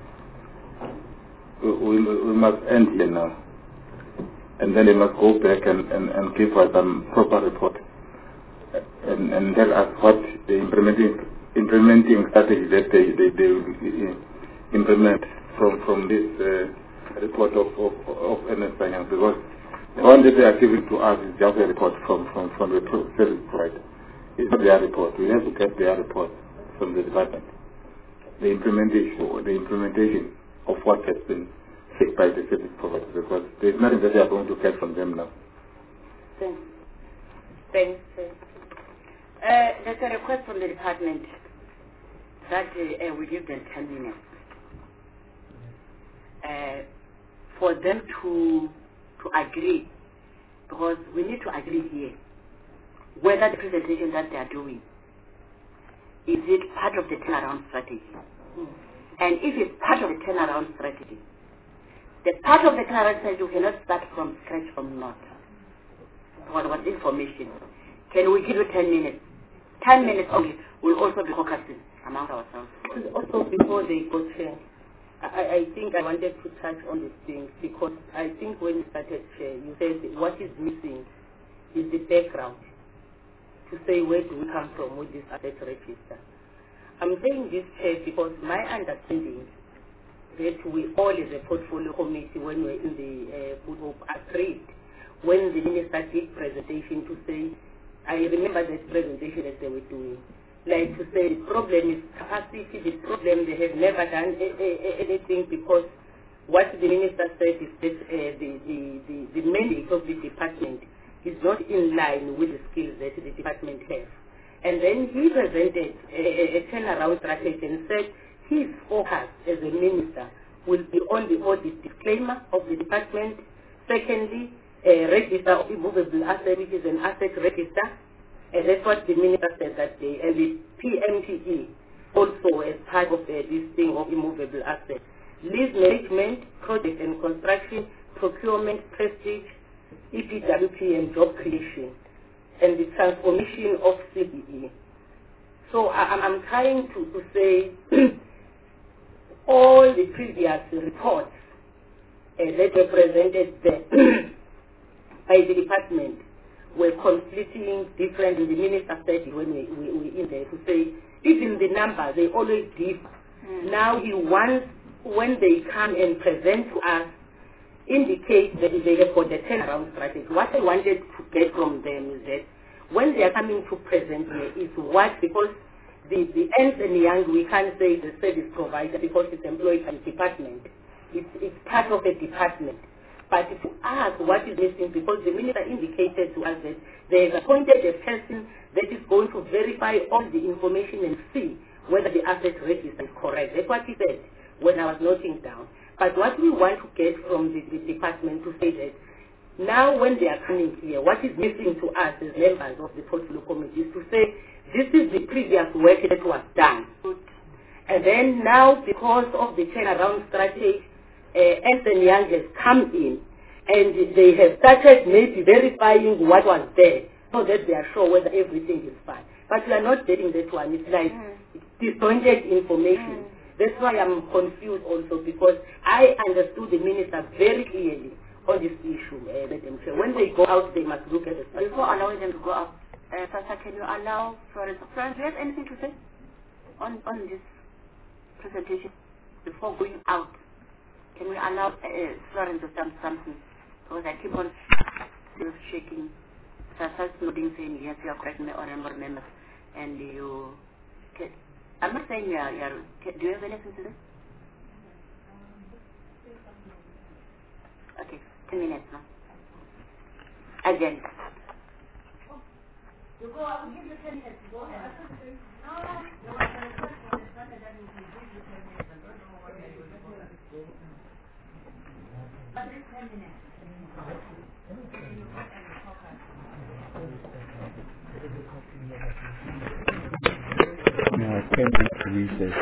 we, we, we must end here now, and then we must go back and, and, and give us some proper report and, and tell us what the implementing implementing strategy that they they, they will implement from from this uh, report of of, of Ernst and Young, because the one that they are giving to us is just a report from from from the service provider. It's not their report. We have to get their report from the department. The implementation, the implementation of what has been said by the service provider, because there is nothing that they are going to get from them now. Thanks. Thanks. Uh, there's a request from the department that uh, uh, we give them ten minutes uh, for them to to agree, because we need to agree here whether the presentation that they are doing, is it part of the turnaround strategy? Mm. And if it's part of the turnaround strategy, the part of the turnaround strategy, you cannot start from scratch from naught. What was information? Can we give you ten minutes? ten minutes only. We'll also be focusing among ourselves. Also, before they go chair, I, I think I wanted to touch on these things, because I think when you started chair, you said what is missing is the background, to say where do we come from with this asset register. I'm saying this, Chair, because my understanding that we all as a portfolio committee, when we're in the uh, group, agreed when the minister did presentation to say, I remember that presentation that they were doing, like to say the problem is capacity, the problem they have never done a, a, a, anything, because what the minister said is that uh, the, the, the, the mandate of the department is not in line with the skills that the department has. And then he presented a, a, a turnaround strategy and said his focus as a minister will be on the audit disclaimer of the department. Secondly, a register of immovable asset, which is an asset register. And that's what the minister said that day. And the P M T E also as part of uh, this thing of immovable assets. Lease management, project and construction, procurement, prestige, E P W P and job creation, and the transformation of C B E. So I, I'm trying to, to say all the previous reports uh, that were presented there by the department were completely different. And the minister said when we, we, we in there to say even the numbers, they always differ. Mm. Now he wants, when they come and present to us, indicate that they have got the turnaround strategy. What I wanted to get from them is that when they are coming to present here is what, because the, the Ernst and Young, we can't say the service provider because it's employed by the department. it's, it's part of a department. But to us, what is missing, because the minister indicated to us that they have appointed a person that is going to verify all the information and see whether the asset register is correct. That's what he said when I was noting down. But what we want to get from the, the department to say that now when they are coming here, what is missing to us as members of the portfolio committee is to say this is the previous work that was done. And then now, because of the turnaround strategy, uh, Ernst and Young has come in and they have started maybe verifying what was there so that they are sure whether everything is fine. But we are not getting that one. It's like mm. disjointed information. Mm. That's why I'm confused also, because I understood the minister very clearly on this issue, uh, Madam Chair. When they go out, they must look at the stuff. Before allowing them to go out, uh, Pastor, can you allow Florence? Florence, do you have anything to say on, on this presentation before going out? Can we allow uh, Florence to say something? Because I keep on still shaking. Sasa nodding, saying yes, you are correct, honorable members, and you. Can, I'm not saying you are. You are can, do you have anything to say? Okay, ten minutes now. Again. You go. I'll give you ten minutes. Go ahead. No, no, no. But it's ten minutes. No, ten minutes recess.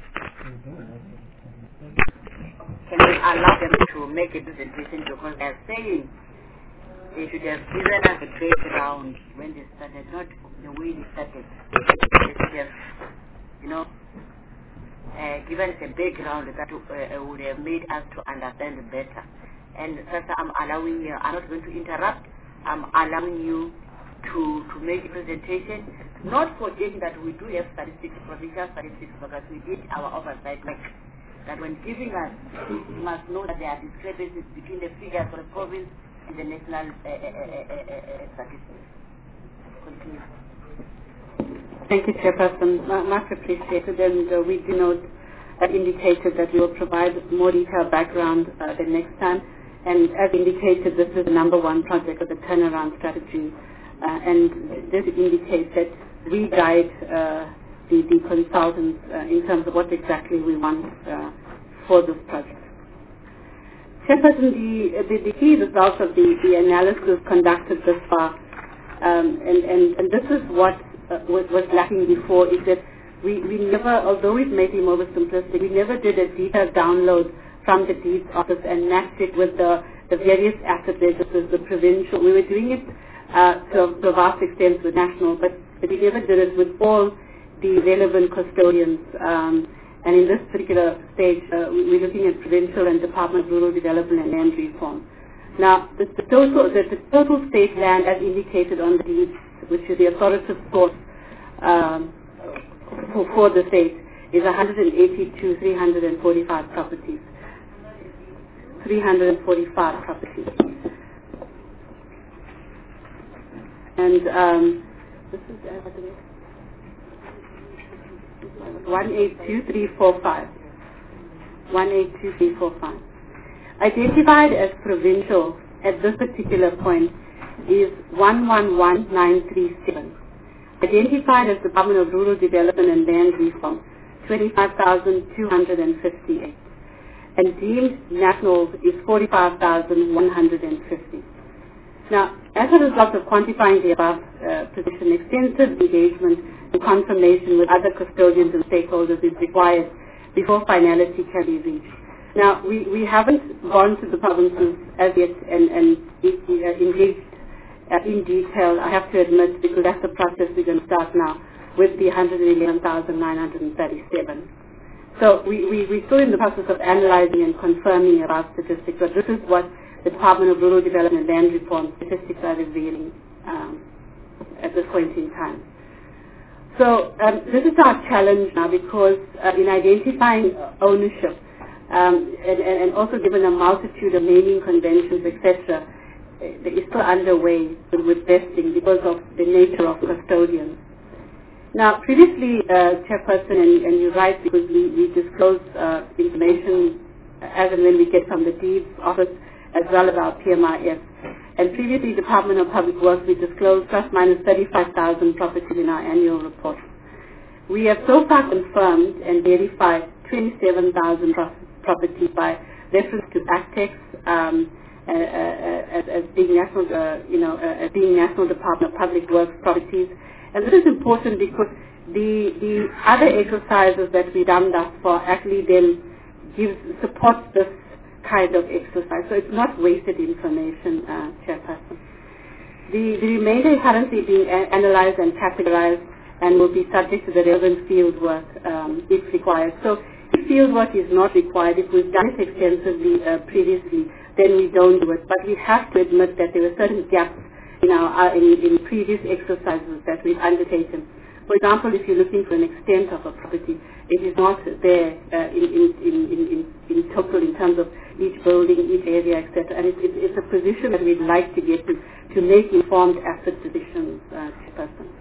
Can we allow them to make a presentation, because they are saying they should have given us a trade round when they started, not the way they started. They should have, you know, uh, given us a background that uh, would have made us to understand better. And first, I'm allowing you, I'm not going to interrupt, I'm allowing you to, to make a presentation, not forgetting that we do have statistics, provincial statistics, because we did our oversight work. That when giving us, you must know that there are discrepancies between the figures for the province and the national uh, uh, uh, uh, uh, statistics. Continue. Thank you, Chairperson. Much appreciated, and uh, we do note uh, indicated that we will provide more detailed background uh, the next time. And as indicated, this is the number one project of the turnaround strategy, uh, and this indicates that we guide uh, the, the consultants uh, in terms of what exactly we want uh, for this project. Chairperson, the, the, the key results of the, the analysis conducted thus far, um, and, and, and this is what uh, was, was lacking before, is that we, we never, although we've made it more simplistic, we never did a detailed download from the deeds office and matched it with the, the various asset registers, the provincial. We were doing it uh, to, to a vast extent with national, but, but we never did it with all the relevant custodians. Um, and in this particular stage, uh, we're looking at provincial and Department of Rural Development and Land Reform. Now, the, the, total, the, the total state land, as indicated on the deeds, which is the authoritative source um, for, for the state, is one hundred eighty-two thousand three hundred forty-five properties. three hundred forty-five properties. And um, this is uh, what is it? one eight two three four five. one eight two three four five. Identified as provincial at this particular point is one one one nine three seven. Identified as Department of Rural Development and Land Reform, twenty-five thousand two hundred fifty-eight. And deemed national is forty-five thousand one hundred fifty. Now, as a result of quantifying the above uh, position, extensive engagement and confirmation with other custodians and stakeholders is required before finality can be reached. Now, we, we haven't gone to the provinces as yet and, and uh, engaged uh, in detail, I have to admit, because that's the process we're going to start now with the one hundred eleven thousand nine hundred thirty-seven. So we, we, we're still in the process of analyzing and confirming about statistics, but this is what the Department of Rural Development and Land Reform statistics are revealing um, at this point in time. So um, this is our challenge now, because uh, in identifying ownership um, and, and also given a multitude of naming conventions, et cetera, is still underway with, with vesting because of the nature of custodians. Now, previously, uh, Chairperson, and, and you're right, because we, we disclosed uh, information as and when we get from the deeds office, as well as our P M I S. And previously, Department of Public Works, we disclosed plus minus thirty-five thousand properties in our annual report. We have so far confirmed and verified twenty-seven thousand pro properties by reference to ACTEX um, uh, uh, as, as being national, uh, you know, uh, as being National Department of Public Works properties. And this is important because the the other exercises that we've done thus far actually then gives supports this kind of exercise. So it's not wasted information, uh, Chairperson. The, the remainder is currently being a analyzed and categorized and will be subject to the relevant field work um, if required. So if field work is not required, if we've done it extensively uh, previously, then we don't do it. But we have to admit that there are certain gaps in, our, uh, in, in previous exercises that we've undertaken. For example, if you're looking for an extent of a property, it is not there uh, in, in, in, in, in total in terms of each building, each area, et cetera. And it, it, it's a position that we'd like to get to, to make informed asset decisions, uh, Chairperson.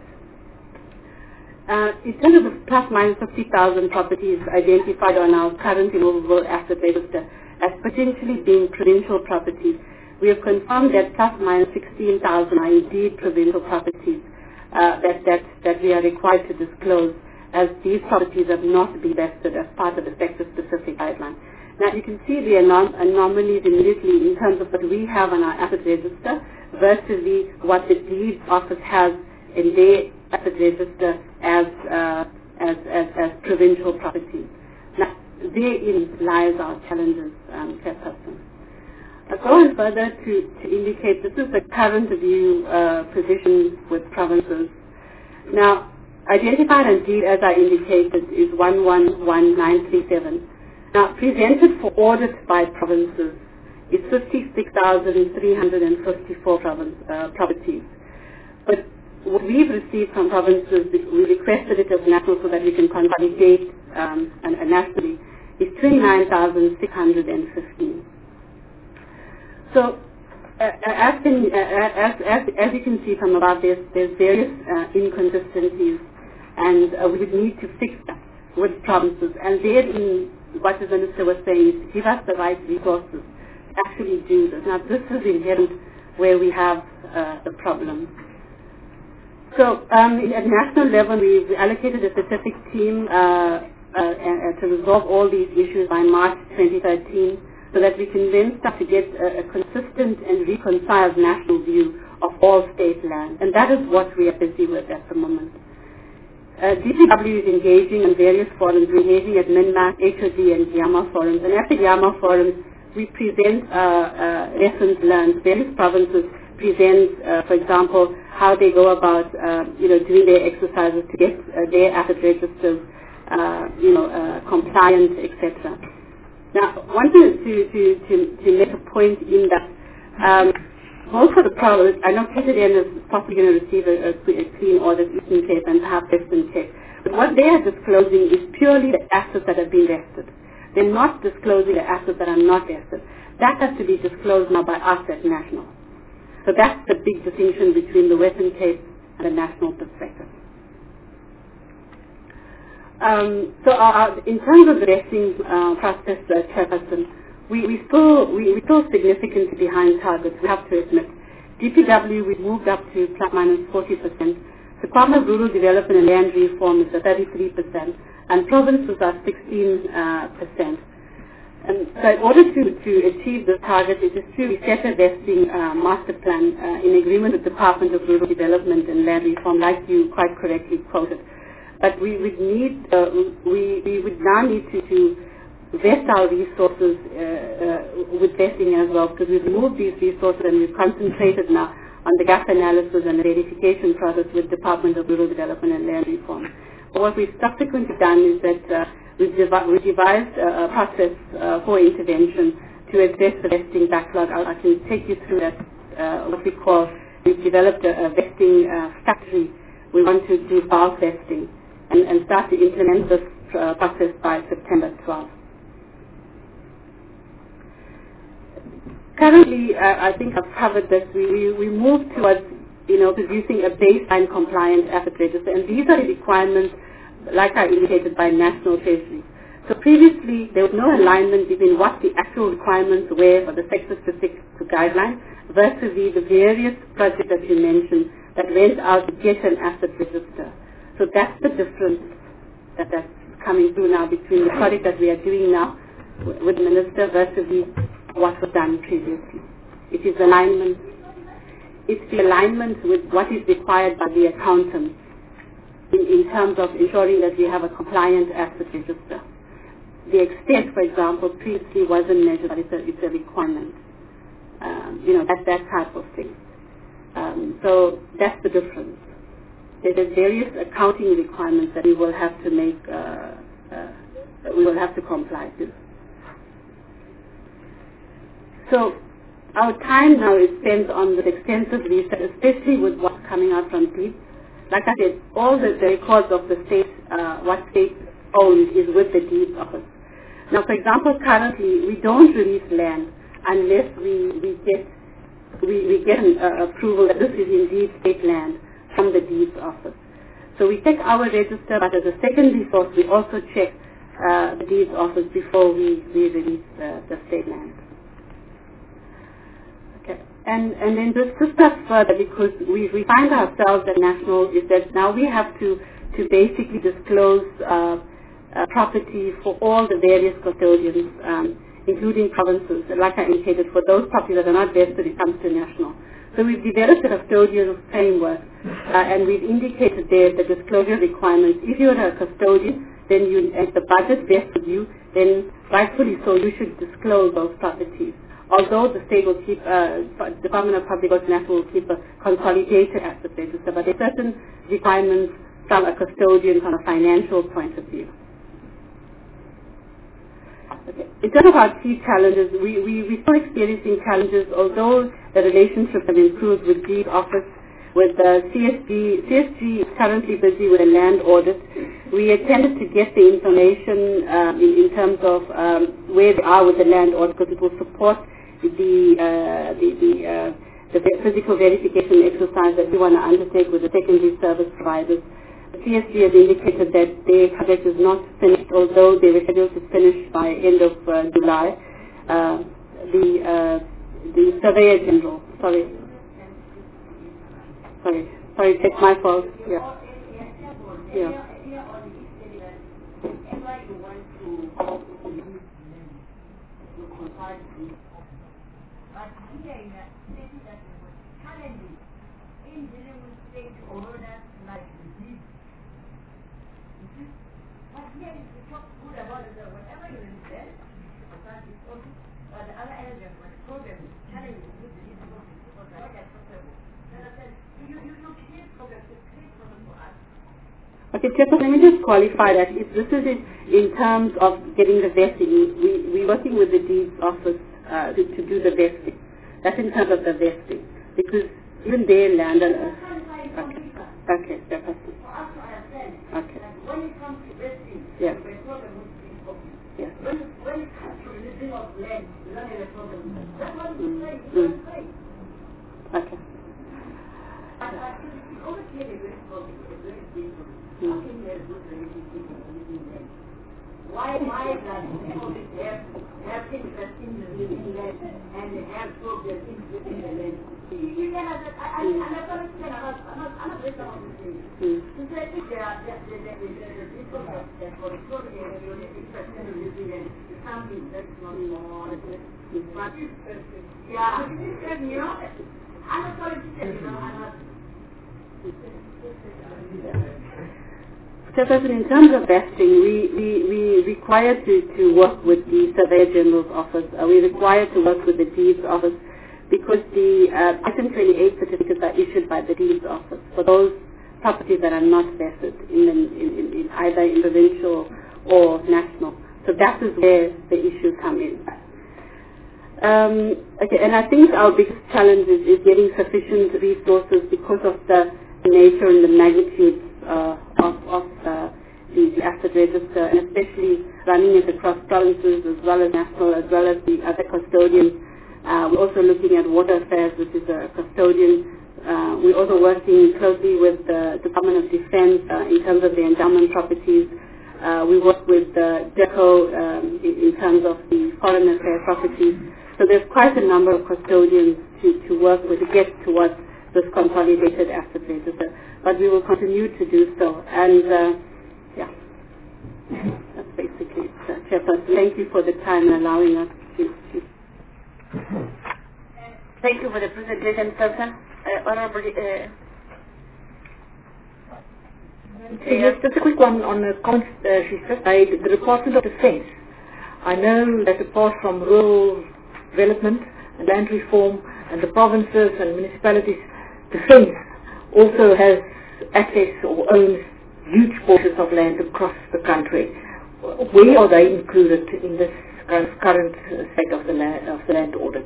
Uh, in terms of the plus minus fifty thousand properties identified on our current immovable asset register as potentially being provincial properties, we have confirmed that plus minus sixteen thousand are indeed provincial properties uh, that, that, that we are required to disclose, as these properties have not been vested as part of the sector-specific guideline. Now you can see the anom anomalies immediately in terms of what we have on our asset register versus the, what the deeds office has in their asset register as, uh, as, as, as provincial properties. Now therein lies our challenges, um, Chairperson. I'll go on further to, to indicate this is the current review uh, position with provinces. Now, identified and deed, as I indicated, is one one one nine three seven. Now, presented for audit by provinces is fifty-six thousand three hundred fifty-four province, uh, properties. But what we've received from provinces, we requested it as national so that we can consolidate um, and, and nationally, is twenty-nine thousand six hundred fifteen. So, uh, as, can, uh, as, as, as you can see from above, there's, there's various uh, inconsistencies, and uh, we would need to fix that with provinces. And therein, what the Minister was saying is give us the right resources to actually do this. Now, this is inherent where we have uh, the problem. So, um, at national level, we've allocated a specific team uh, uh, uh, to resolve all these issues by March twenty thirteen. So that we can then start to get a, a consistent and reconciled national view of all state land. And that is what we are busy with at the moment. Uh, D P W is engaging in various forums. We're engaging at MINMAC, H O D, and GIAMA forums. And at the GIAMA forums, we present uh, uh, lessons learned. Various provinces present, uh, for example, how they go about, uh, you know, doing their exercises to get uh, their asset registers, uh, you know, uh, compliant, et cetera. Now, I wanted to, to, to, to make a point in that um, most of the provinces, I know K Z N is possibly going to receive a, a, a clean audit Eastern Cape and perhaps Western Cape. But what they are disclosing is purely the assets that have been vested. They're not disclosing the assets that are not vested. That has to be disclosed now by us at national. So that's the big distinction between the Western Cape and the national perspective. Um, so our, in terms of the vesting uh, process, uh, Chairperson, we, we still we, we're still significantly behind targets, we have to admit. D P W, we moved up to plus minus forty percent. Department of Rural Development and Land Reform is at thirty-three percent, and provinces are sixteen percent. And so in order to, to achieve the target, it is true we set a vesting uh, master plan uh, in agreement with the Department of Rural Development and Land Reform, like you quite correctly quoted. But we would need, uh, we, we would now need to, to vest our resources uh, uh, with vesting as well, because we've moved these resources and we've concentrated now on the gap analysis and the verification process with Department of Rural Development and Land Reform. But what we've subsequently done is that uh, we've, devi we've devised a, a process uh, for intervention to address the vesting backlog. I, I can take you through that, uh, what we call, we've developed a, a vesting uh, factory. We want to do bulk vesting. And, and start to implement this uh, process by September twelfth. Currently, uh, I think I've covered this. We, we, we move towards, you know, producing a baseline compliant asset register, and these are the requirements, like I indicated, by National Treasury. So previously, there was no alignment between what the actual requirements were for the sector-specific guideline versus the, the various projects that you mentioned that went out to get an asset register. So that's the difference that, that's coming through now between the project that we are doing now with the Minister versus the, what was done previously. It is alignment. It's the alignment with what is required by the accountants in, in terms of ensuring that we have a compliant asset register. The extent, for example, previously wasn't measured, but it's a, it's a requirement. Um, you know, that, that type of thing. Um, so that's the difference. There's various accounting requirements that we will have to make, uh, uh, that we will have to comply to. So our time now is spent on the extensive research, especially with what's coming out from deep. Like I said, all the, the records of the state, uh, what state owns is with the deeds office. Now, for example, currently we don't release land unless we, we get we, we get an uh, approval that this is indeed state land from the deeds office. So we check our register, but as a secondary source, we also check uh, the deeds office before we, we release uh, the state land. Okay, and and then just to step further, because we, we find ourselves at National is that now we have to to basically disclose uh, uh, property for all the various custodians, um, including provinces. Like I indicated, for those properties that are not vested, it comes to National. So we've developed a custodial framework, uh, and we've indicated there the disclosure requirements. If you're a custodian, then you, as the budget vests with you, then rightfully so, you should disclose those properties. Although the state will keep, uh, Department of Public Works National will keep a consolidated asset register, but there are certain requirements from a custodian from a financial point of view. Okay. In terms of our key challenges, we, we, we're still experiencing challenges, although the relationships have improved with deed office, with the C S G. C S G is currently busy with a land audit. We attempted to get the information um, in, in terms of um, where they are with the land audit, because it will support the, uh, the, the, uh, the physical verification exercise that we want to undertake with the secondary service providers. C S G has indicated that their project is not finished, although they were scheduled to finish by end of uh, July. Uh, the uh, the Surveyor General, sorry, sorry, sorry, it's my fault. Yeah, yeah. Okay, Chairperson, let me just qualify that. If this is it in terms of getting the vesting, we, we're working with the deeds office uh, to, to do the vesting. That's in terms of the vesting. Because even their land and uh, okay, okay, Chairperson. Okay. When it comes to vesting, yes. the problem is obvious. Yes. When, when it comes to releasing of land, we don't have a problem. That's what we Mm. say. Mm. say. Okay. But actually, it's always clearly very problem. It's very simple. Mm. How can you have good relationship with releasing land? Why, why does people have, have interest in the releasing land and have progress in releasing the land? You cannot, I, I, I'm not going to say, I'm not, I'm not, I'm not very someone to say. Mm. To say if there are, there, there, there, there, there, people that, that for the short area, you only interest in releasing land, it's something that's not more. But if, yeah, you know, I'm not sorry to say, you know, I'm not. Chairperson, in terms of vesting, we, we, we require to, to work with the Surveyor General's office. Uh, we require to work with the Deeds office because the uh, Item twenty-eight certificates are issued by the Deeds office for those properties that are not vested in, in, in, in either in provincial or national. So that is where the issues come in. Um, okay, and I think our biggest challenge is, is getting sufficient resources because of the nature and the magnitude uh, of, of uh, the, the asset register, and especially running it across provinces as well as national, as well as the other custodians. Uh, we're also looking at Water Affairs, which is a custodian. Uh, we're also working closely with the Department of Defense uh, in terms of the endowment properties. Uh, we work with uh, DECO um, in, in terms of the foreign affairs properties. So there's quite a number of custodians to, to work with to get towards this consolidated asset register. But we will continue to do so. And uh, yeah, that's basically it. Uh, Chairperson, thank you for the time and allowing us to. to Thank you for the presentation, Person. Uh, Honorable. Uh, Yes, just a quick one on the comments uh, she just made, the Department of Defence. I know that apart from rural development and land reform and the provinces and municipalities, Defence also has access or owns huge portions of land across the country. Where are they included in this current state of the land, of the land audit?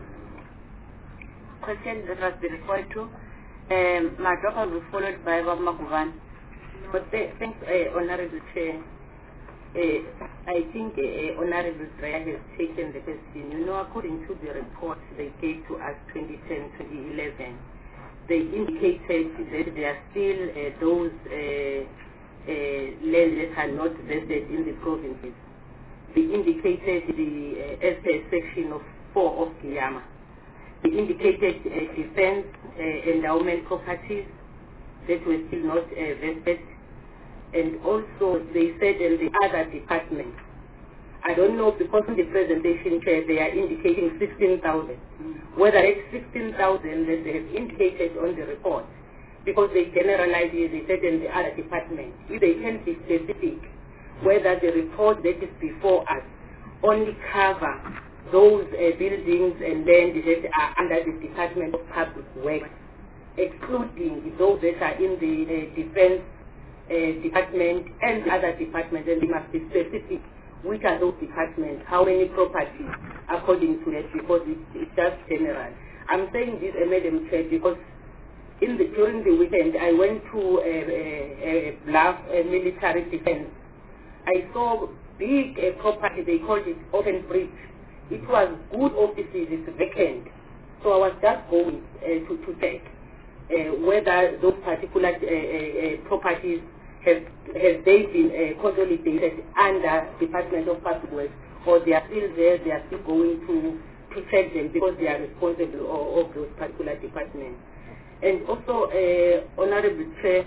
Question that has been referred to. Um, my daughter will be followed by Rob Makuvan. But thanks, uh, Honorable Chair. Uh, I think uh, Honorable Dreyer has taken the question. You know, according to the report they gave to us twenty ten to twenty eleven, they indicated that there are still uh, those uh, uh, lands that are not vested in the provinces. They indicated the uh, S A section of four of Giyama. They indicated uh, defense uh, endowment properties that were still not uh, vested. And also they said in the other departments, I don't know, because in the presentation chair they are indicating sixteen thousand. Whether it's sixteen thousand that they have indicated on the report, because they generalize it, they said in the other departments. If they can be specific, whether the report that is before us only cover those uh, buildings and land that are under the Department of Public Works, excluding those that are in the uh, defense uh, department and other departments, and they must be specific which are those departments, how many properties according to that, because it, it's just general. I'm saying this, uh, Madam Chair, because in the, during the weekend I went to a, a, a Bluff a military defense. I saw big uh, property, they called it open bridge. It was good offices, it's vacant. So I was just going uh, to, to check uh, whether those particular uh, uh, properties have, have they been uh, consolidated under Department of Public Works, or they are still there, they are still going to, to check them because they are responsible of, of those particular departments. And also, uh, Honorable Chair,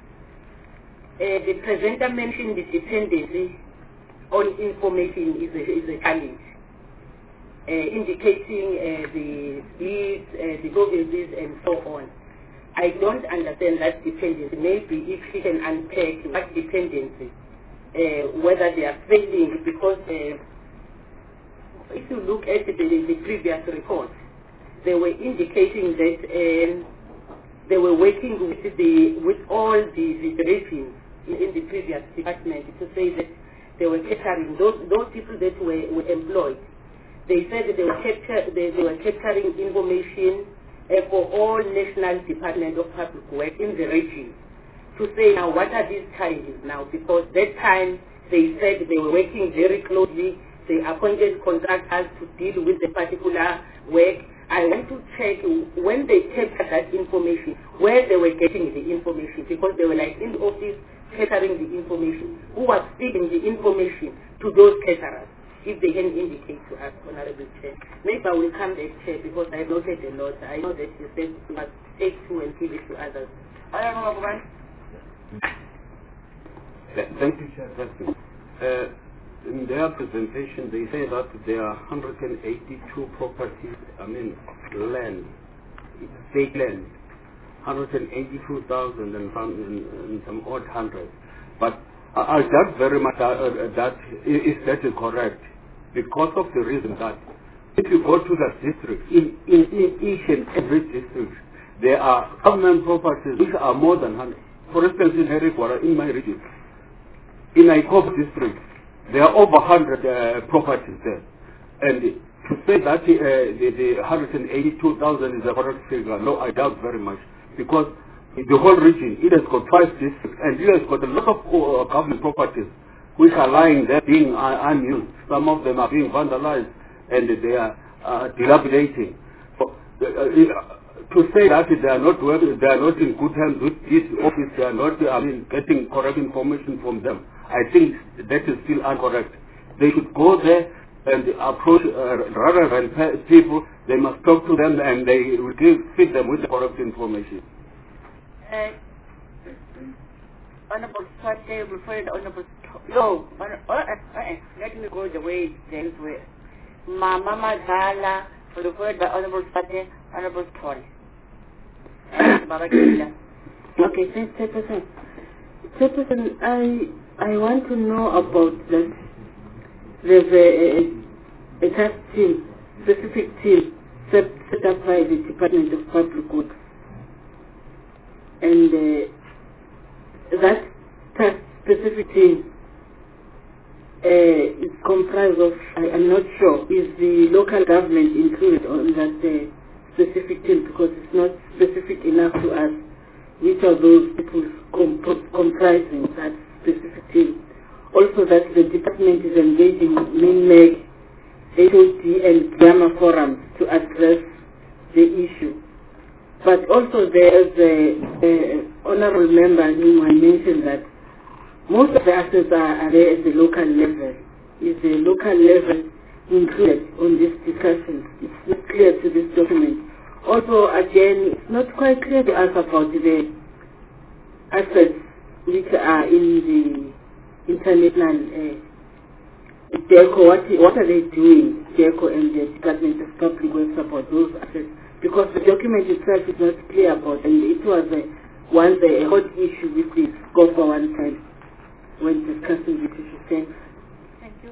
uh, the presenter mentioned the dependency on information is a, is a challenge. Uh, indicating uh, the deeds, uh, the provinces, and so on. I don't understand that dependency. Maybe if she can unpack what dependency, uh, whether they are failing, because uh, if you look at the, the previous report, they were indicating that um, they were working with the with all the, the regions in, in the previous department to say that they were capturing those those people that were, were employed. They said that they were, capture, they, they were capturing information uh, for all national departments of public work in the region to say now what are these challenges now, because that time they said they were working very closely, they appointed contractors to deal with the particular work. I want to check when they captured that information, where they were getting the information, because they were like in the office capturing the information. Who was feeding the information to those caterers? If they can indicate to us, Honorable Chair. Maybe I will come back, Chair, because I noted a lot. I know that you said you must take two and give it to others. Honorable Makuvan. Thank you, Chairperson. Uh, in their presentation, they say that there are one hundred eighty-two properties, I mean, land, state land, one hundred eighty-two thousand and some, and, and some odd hundreds. But I doubt very much that, uh, that is that is correct, because of the reason that if you go to the district, in, in, in each and every district, there are government properties which are more than one hundred. For instance, in Herigwara, in my region, in Aikop district, there are over one hundred uh, properties there. And to say that uh, the, the one hundred eighty-two thousand is the correct figure, no, I doubt very much, because in the whole region, it has got five districts, and it has got a lot of uh, government properties which are lying there being uh, unused. Some of them are being vandalized, and they are uh, dilapidating. So, uh, uh, to say that they are not working, they are not in good hands with this office, they are not, I mean, getting correct information from them, I think that is still incorrect. They should go there and approach, uh, rather than pay people, they must talk to them and they will give, feed them with the correct information. Uh, Honorable Swate referred Honorable no, uh, uh, uh, let me go the way things were. Mama Mazala referred by Honorable Swate, Honorable Tory. Okay, thanks, Chairperson. Chairperson, I I want to know about that. There's a, a, a task team, specific team set, set up by the Department of Public Works, and uh, that task specific team uh, is comprised of, I, I'm not sure, is the local government included on that uh, specific team, because it's not specific enough to us which are those people comp comprising that specific team. Also that the department is engaging MINMEG, H O D and Gamma forums to address the issue. But also there is a, a honorable member whom I mentioned that most of the assets are, are there at the local level. Is the local level included on this discussion? It's not clear to this document. Also, again, it's not quite clear to us about the assets which are in the international uh, DERCO. What, what are they doing, DERCO and the Department of Public Works, about those assets? Because the document itself is not clear about, and it was a, once a hot issue with the scope for one time when discussing this issue. Thanks. Thank you.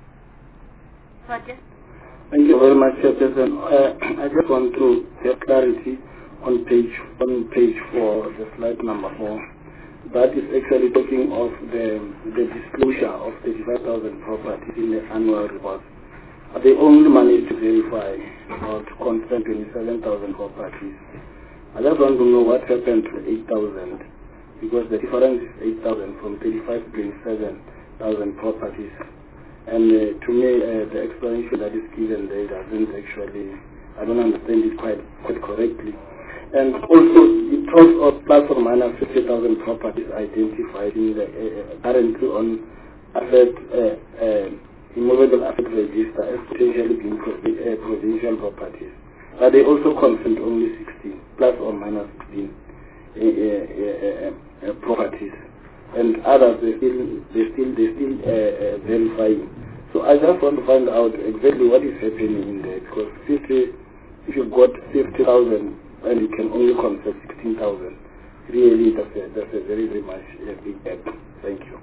Roger? Thank you very much, Chairperson. Uh, I just want to have clarity on page on page four, the slide number four. That is actually talking of the the disclosure of thirty-five thousand properties in the annual report. They only managed to verify or to confirm twenty-seven thousand properties. I just want to know what happened to eight thousand, because the difference is eight thousand from thirty-five to twenty-seven thousand properties. And uh, to me, uh, the explanation that is given there doesn't actually, I don't understand it quite quite correctly. And also, it talks of plus or minus fifty thousand properties identified in the uh, currently on asset, uh, uh, immovable asset register as potentially being pro uh, provincial properties. But they also confirmed only sixteen, plus or minus sixteen uh, uh, uh, uh, properties. And others, they still, they still, they still uh, uh, verifying. So I just want to find out exactly what is happening in there, because fifty, if you've got fifty thousand and you can only confirm sixteen thousand, really that's a, that's a very, very much a big gap. Thank you.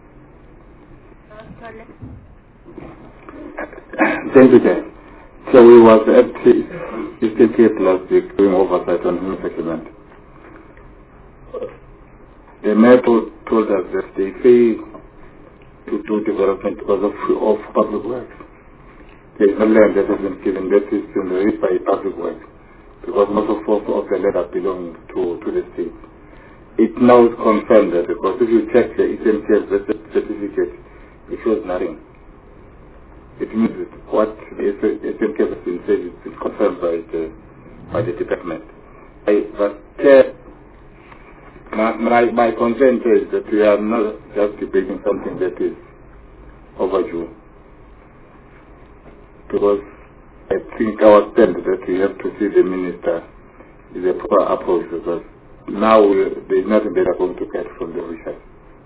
Thank you, Chair. So we was at the State last week doing oversight on new settlement. The mayor told, told us that they fail to do development because of, of public works. There is no land that has been given, that is in the read by public works, because most of, of the land are belonging to, to the state. It now is confirmed that, because if you check the E M T S certificate, it shows nothing. It means that what the E M T S has been said has been confirmed by the, by the department. I, but uh, My, my, my concern is that we are not just debating something that is overdue. Because I think our stand that we have to see the minister is a proper approach, because now we, there is nothing that are going to get from the research.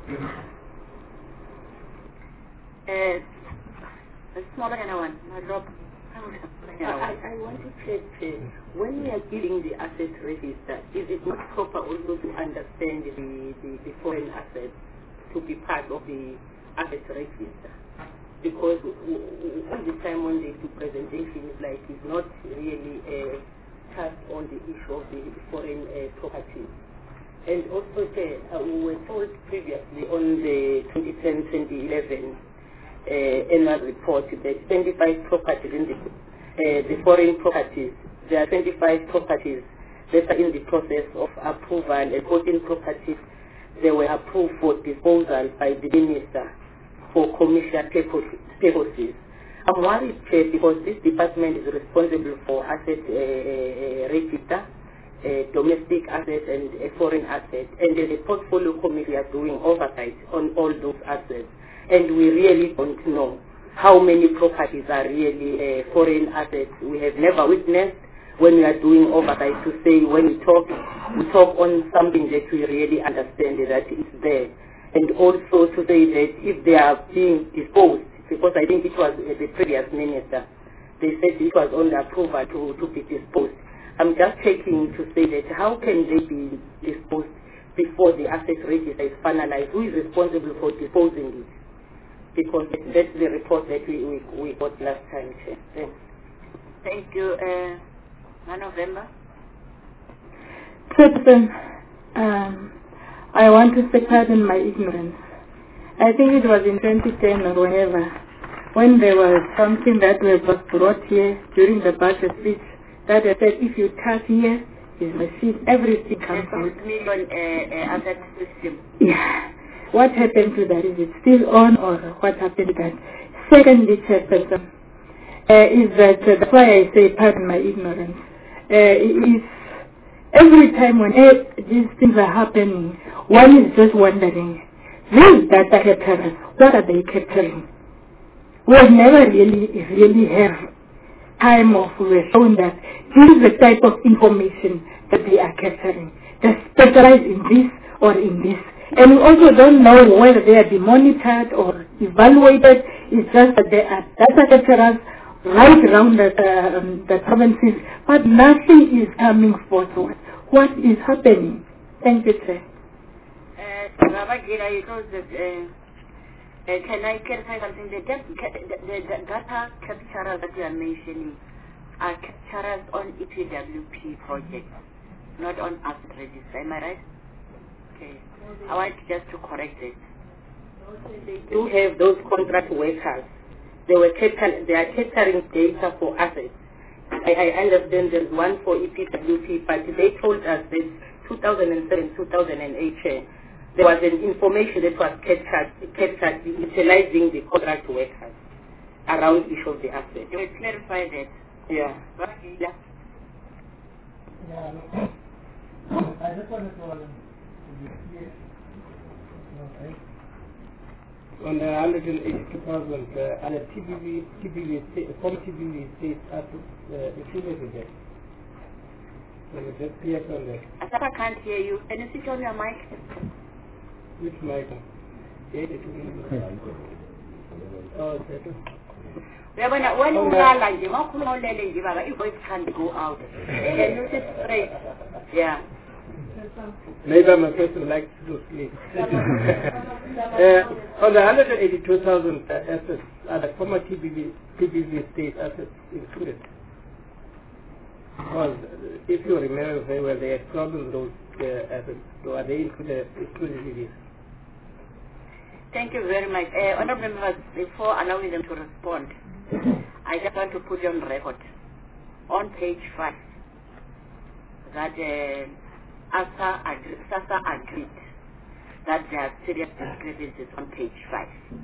Uh, a smaller than one, my drop. I, I want to check, uh, when we are giving the asset register, is it not proper also to understand the, the, the foreign assets to be part of the asset register? Because all the time when they do presentations, like, it's not really uh, touched on the issue of the foreign uh, properties. And also, uh, we were told previously on the twenty ten to twenty eleven uh, annual report that twenty-five properties in the Uh, the foreign properties, there are twenty-five properties that are in the process of approval, and fourteen properties they were approved for disposal by the minister for commercial purposes. I'm worried uh, because this department is responsible for asset uh, uh, register, uh, domestic assets and uh, foreign assets, and uh, the portfolio committee are doing oversight on all those assets. and we really don't know how many properties are really uh, foreign assets. We have never witnessed when we are doing oversight to say when we talk, we talk on something that we really understand that it's there. And also to say that if they are being disposed, because I think it was uh, the previous minister, they said it was on the approval to, to be disposed. I'm just checking to say that how can they be disposed before the asset register is finalized? Who is responsible for disposing it? Because that's the report that we, we, we got last time. Thanks. Thank you. Uh, one November. Citizen, um, I want to say pardon my ignorance. I think it was in twenty ten or whenever, when there was something that was brought here during the budget speech that I said if you touch here, is machine, everything comes out. Million uh, uh, asset system. Yeah. What happened to that? Is it still on, or what happened to that? Secondly, Chairperson, uh, is that, uh, that's why I say pardon my ignorance, uh, is every time when uh, these things are happening, one is just wondering, these data capturers, what are they capturing? We have never really, really have time of we were shown that this is the type of information that they are capturing. They specialize in this or in this. And we also don't know whether they are monitored or evaluated. It's just that they are data capturers right around the, uh, um, the provinces, but nothing is coming forward. What is happening? Thank you, Chair. Uh, Rabagina, you know that, uh, uh, can I clarify something? The, the, the, the data capturers that you are mentioning are capturers on E P W P projects, not on asset register. Am I right? Okay. I want just to correct it. They do have those contract workers. They were capturing, they are capturing data for assets. I, I understand there's one for E P W P, but they told us that two thousand seven, two thousand eight, there was an information that was captured, captured utilizing the contract workers around each of the assets. You will clarify that. Yeah. Yeah. Yeah. I just wanted to on the one hundred eighty-two thousand, uh, and the T B V, T B V state, from T B V state assets uh, included there. So we just clear on that. Asapa can't hear you. Can you switch on your mic? Which mic? Oh, okay. When you are like your voice can't go out. Can you sit straight? Yeah. Maybe I'm a person who likes to sleep. uh, on the one hundred eighty-two thousand uh, assets, are the former T B V, T B V state assets included? Because if you remember very well, they had problems those uh, assets. So are they included, included in this? Thank you very much. Uh, Honourable members, before allowing them to respond, I just want to put you on record on page five that uh, SASSA agreed, SASSA agreed that there are serious discrepancies on page five.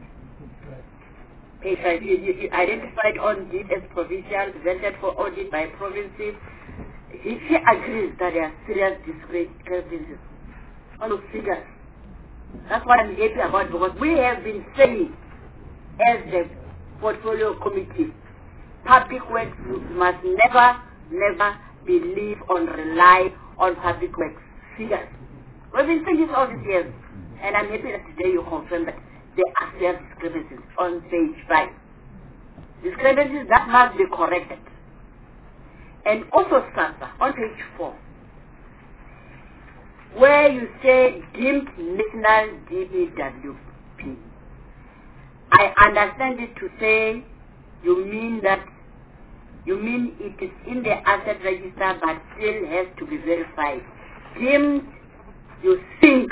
Page five, you, you, you identified on it as provincial, vetted for audit by provinces. If he agrees that there are serious discrepancies on those figures, that's what I'm happy about, because we have been saying as the portfolio committee, public works must never, never believe or rely on public works figures. We've been saying this all these years, and I'm happy that today you confirm that there are serious discrepancies on page five. Discrepancies that must be corrected. And also SASSA on page four, where you say deemed national D B W P. I understand it to say you mean that you mean it is in the asset register but still has to be verified. Deemed, you think,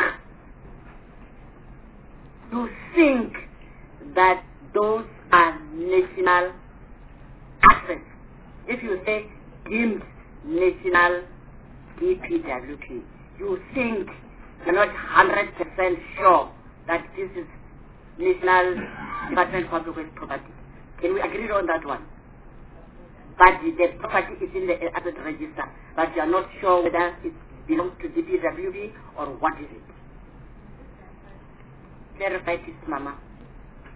you think that those are national assets. If you say deemed national D P W P, you think you're not one hundred percent sure that this is National Department of Public Works property. Can we agree on that one? But the property is in the asset register, but you are not sure whether it belongs to D P W P or what is it. Clarify this, Mama.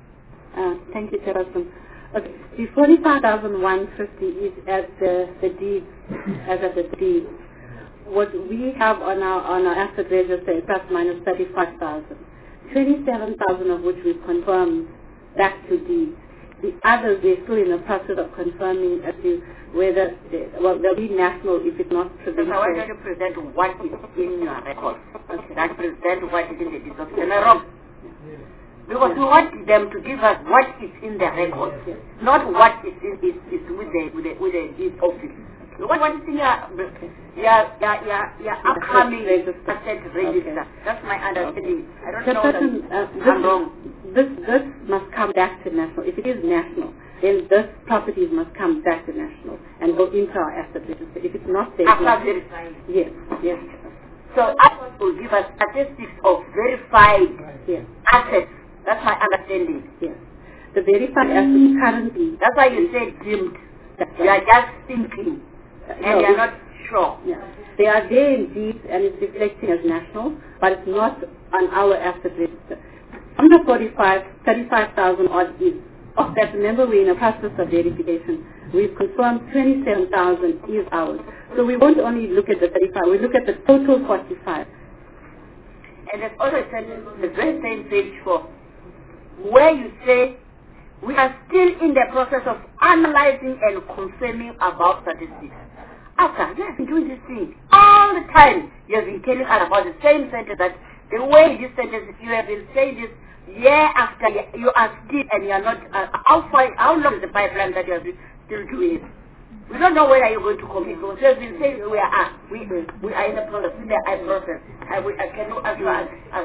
Uh, thank you, Chairperson. Okay, the forty-five thousand one hundred fifty is at the, the deed, as at the deed. What we have on our on our asset register is plus minus thirty-five thousand. twenty-seven thousand of which we've confirmed back to deed. The others, we're still in the process of confirming as to whether, they, well, they'll be national if it's not provincial. So I want you to present what is in your record. Okay. That present what is in the deed of Am I wrong? Because we want them to give us what is in the record, yes. Not what is, in, is, is with the with the with the deed office. We want what is in your your your your, your upcoming asset register. Okay. That's my understanding. Okay. I don't the know person, that uh, I'm wrong. This this must come back to national. If it is national, then this properties must come back to national and go into our asset register. If it's not there, after verifying. Yes, yes. So AFCOS will give us statistics of verified yes. assets. That's my understanding. Yes. The verified assets currently. That's why you said deemed. You are just thinking, uh, and no, you are not sure. Yeah. They are there in deeds and it's reflecting as national, but it's not on our asset register. On the forty-five, thirty-five thousand odd is of that. Remember, we're in a process of verification. We've confirmed twenty-seven thousand is ours. So we won't only look at the thirty-five, we look at the total forty-five. And there's also the very same page for where you say we are still in the process of analyzing and confirming about statistics. After you have been doing this thing all the time, you have been telling us about the same sentence, that the way this sentence, you have been saying this year after year, you are still and you are not, uh, how far, how long is the pipeline that you are still doing it? We don't know whether you're going to commit. So just been saying we are, we, we are in the process, in the I process. I, we, I cannot answer as, as,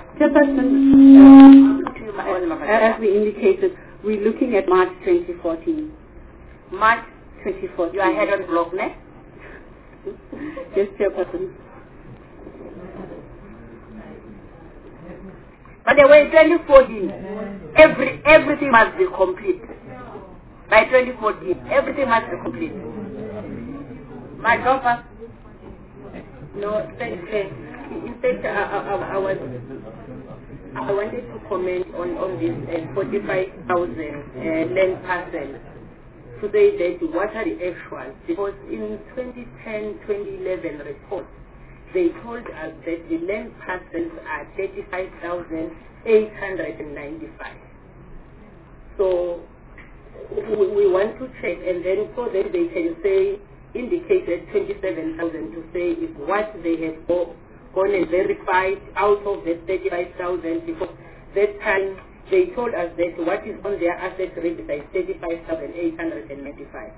as we indicated, we're looking at March twenty fourteen. March twenty fourteen. You are head on block, ne? Yes, Chairperson. But the way twenty fourteen, every, everything must be complete. By twenty fourteen, everything must be complete. My daughter? No, thank you. In fact, I, I, I, was, I wanted to comment on, on this uh, forty-five thousand uh, land parcels to say that what are the actuals? Because in twenty ten twenty eleven report, they told us that the land parcels are thirty-five thousand eight hundred ninety-five. So we, we want to check, and then so that they can say, indicated twenty-seven thousand to say if what they have go, gone and verified out of the thirty-five thousand, because that time they told us that what is on their asset register is thirty-five thousand eight hundred ninety-five.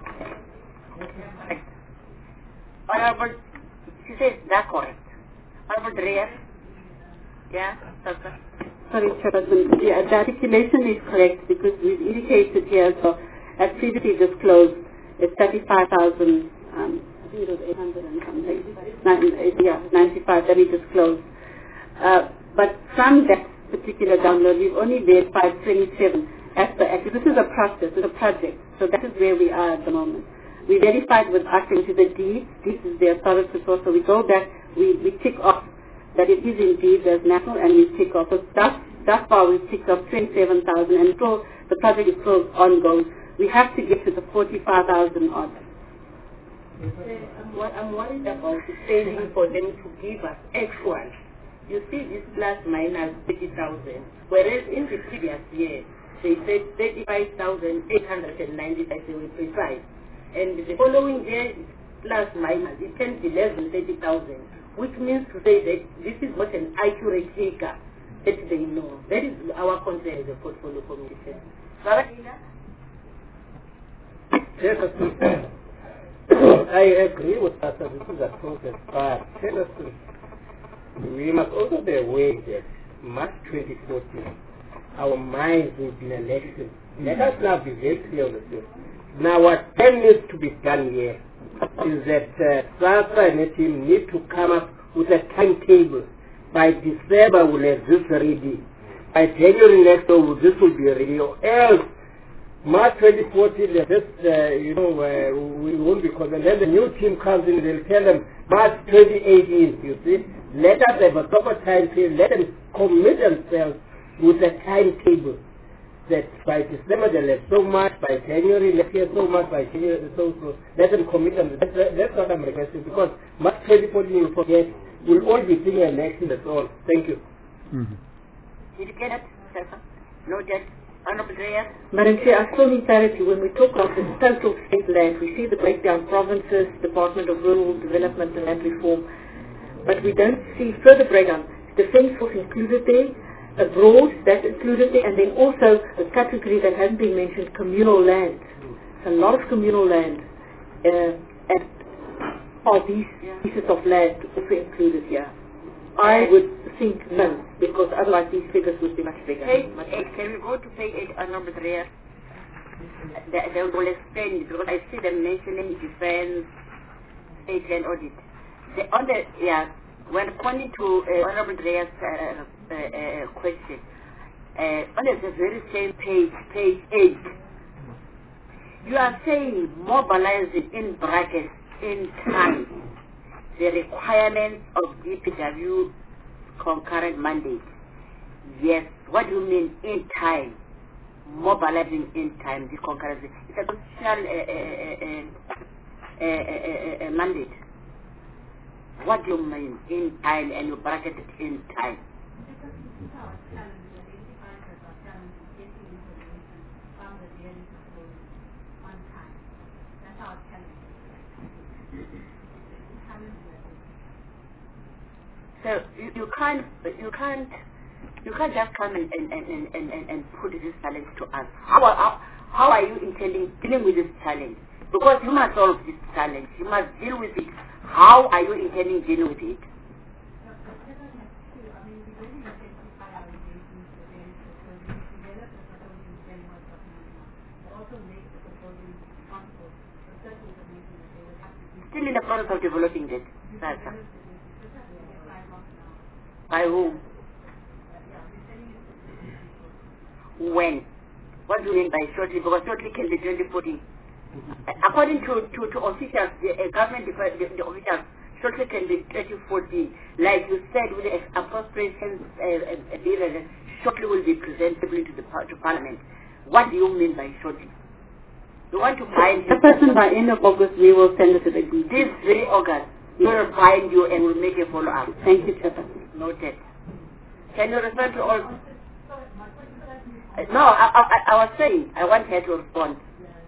Honorable, she says that's correct. Honorable Dreyer? Yeah, Doctor? Sorry, Chairperson. Yeah, the articulation is correct because we've indicated here, so as previously disclosed, it's thirty-five thousand, um, I think it was eight hundred and something, Nine, yeah, ninety-five that we disclosed. Uh, but from that particular download, we've only verified twenty-seven as per act. This is a process, it's a project, so that is where we are at the moment. We verified with us into the deed, this is the authority source, so we go back, we, we tick off that it is indeed as national, and we tick off. So that's, that's why we ticked off twenty-seven thousand, and so the project is still ongoing. We have to get to the forty-five thousand odd. What I'm worried about is saving for them to give us actual. You see this plus minus thirty thousand, whereas in the previous year, they said thirty-five thousand eight hundred ninety-five, they were precise. And the following year, plus minus, it can be less than thirty thousand, which means to say that this is not an accurate figure that they know. That is our concern as a portfolio commission. Yes, I agree with us that this is a process, but we must also be aware that March twenty fourteen, our minds will be in election. Let us now be very clear on this. Now, what then needs to be done here is that uh, SASSA and the team need to come up with a timetable. By December, we'll have this ready. By January next year, this will be ready. Or else, March twenty fourteen, just, uh, you know, uh, we won't be concerned. Then the new team comes in, they'll tell them, March twenty eighteen, you see. Let us have a proper time period. Let them commit themselves with a timetable. that by December they'll have so much, by January next year so much, by January so so. Let them commit on that. That's what I'm requesting, because much everybody will forget. We'll all be singing an election, that's all. Thank you. Mm-hmm. Did you get it, Professor? Noted. Honorable Reyes? Madam Chair, I still need clarity. When we talk of the total state land, we see the breakdown: provinces, Department of Rural Development and Land Reform, but we don't see further breakdown. Defence was included there, abroad, that's included there, and then also a category that hasn't been mentioned, communal land. It's a lot of communal land, uh, and are these yeah. pieces of land also included here? I would think no, because otherwise these figures would be much bigger. Page eight, can we go to page eight, Honorable Reyes? They, they will explain it, because I see them mentioning defense, state land audit. The, on the, yeah, when according to uh, Honorable Reyes' uh, uh, uh, question, uh, on the very same page, page eight, you are saying mobilizing in brackets in time the requirements of D P W concurrent mandate. Yes, what do you mean in time? Mobilizing in time the concurrent. It's a constitutional uh, uh, uh, uh, uh, uh, mandate. What do you mean in time, and you bracket it in time? So you, you can't you can't you can't just come and and, and, and, and, and put this challenge to us. How are how are you intending dealing with this challenge? Because you must solve this challenge. You must deal with it. How are you intending dealing with it? Still in the process of developing it, Sasa. By whom? When? What do you mean by shortly? Because shortly can be twenty fourteen. According to, to, to officials, the uh, government, the, the officials, shortly can be twenty fourteen. Like you said, with the appropriations uh, uh, bill, uh, shortly will be presentable to the to Parliament. What do you mean by shortly? You want to bind the person by end of August, we will send it to the D C. This very August, we will bind you and we'll make a follow-up. Thank you, Chairperson. Noted. Can you respond to all? Uh, no, I, I, I was saying, I want her to respond.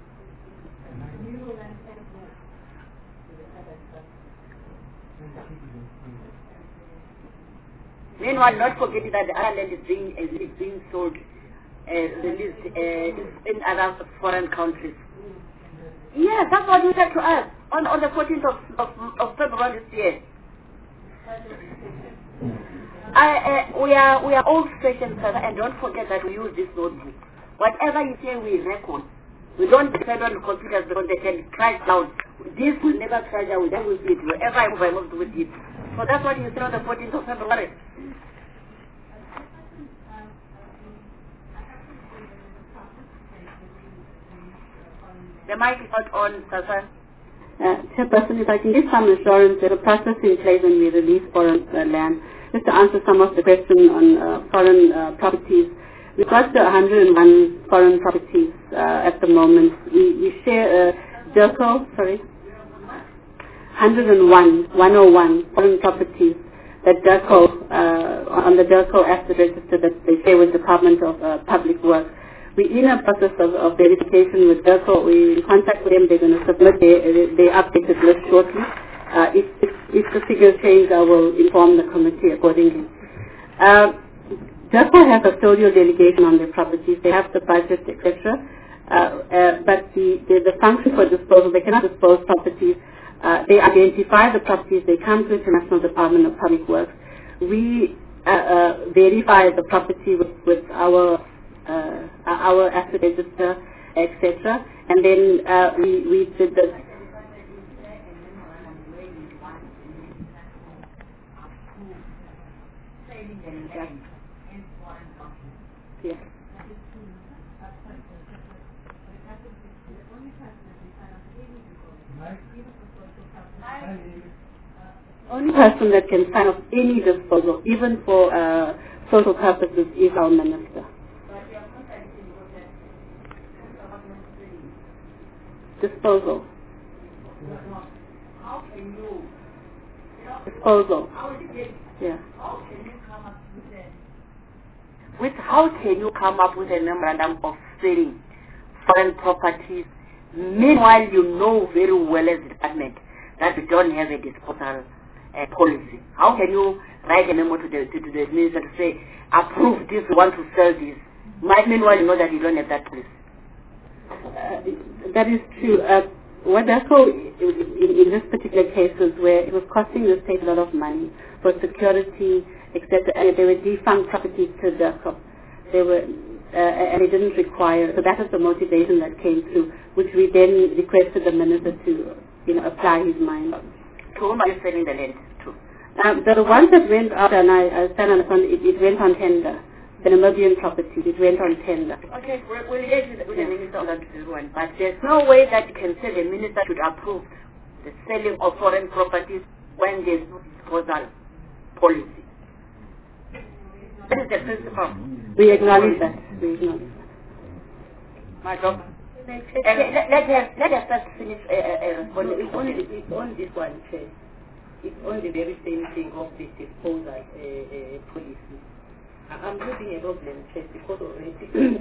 Meanwhile, not forgetting that the other land is being, is being sold, uh, released uh, in other foreign countries. Yes, that's what you said to us on, on the fourteenth of, of, of February this year. I, uh, we are we are old-fashioned, and don't forget that we use this notebook. Whatever you say, we record. We don't depend on the computers because they can track down. This will never track down. We will see it wherever I move, I move with it. So that's what you said on the fourteenth of February. The mic is not on, Sasa. Uh, Chairperson, if I can give some assurance, there are process in place when we release foreign uh, land. Just to answer some of the questions on uh, foreign uh, properties, we've got uh, one hundred one foreign properties uh, at the moment. We, we share uh, DIRCO, sorry, one hundred one, one oh one foreign properties that DIRCO, uh, on the DIRCO asset register that they share with the Department of uh, Public Works. We're in a process of, of verification with DIRCO. We're in contact with them. They're going to submit their, their updated list shortly. Uh, if, if, if the figures change, I will inform the committee accordingly. Uh, DIRCO has a custodial delegation on their properties. They have the budget, et cetera. Uh, uh, but the, the, the function for disposal, they cannot dispose properties. Uh, they identify the properties. They come to the International Department of Public Works. We uh, uh, verify the property with, with our uh, our asset register, et cetera. And then uh, we we did the yes. Only person that can sign off any disposal, even for uh, social purposes, is our minister. Disposal. How can you, Disposal. how is it, Yeah. how can you come up with a, With how can you come up with a memorandum of selling foreign properties? Meanwhile, you know very well as a department that we don't have a disposal uh, policy. How can you write a memo to the, to, to the minister to say, approve this, we want to sell this? Meanwhile, you know that you don't have that policy. Uh, that is true. Uh, what DIRCO in, in this particular case was where it was costing the state a lot of money for security, et cetera. And they were defunct properties to DIRCO. They were, uh, and it didn't require. So that was the motivation that came through, which we then requested the minister to, you know, apply his mind on. To whom are you selling the land to? Um, the, the ones that went out, and I, I stand on it, it went on tender. The Namibian property, it went on tender. Okay, we'll, we'll liaise with, with the minister on that one, but there's no way that you can say the minister should approve the selling of foreign properties when there's no disposal policy. That is the principle. We acknowledge that. We acknowledge that. My job. Uh, let, let, her, let us first finish uh, uh, responding. It's only, it's only this one, Chair. It's only the very same thing of the disposal uh, uh, policy. I'm having a problem, Chair, because already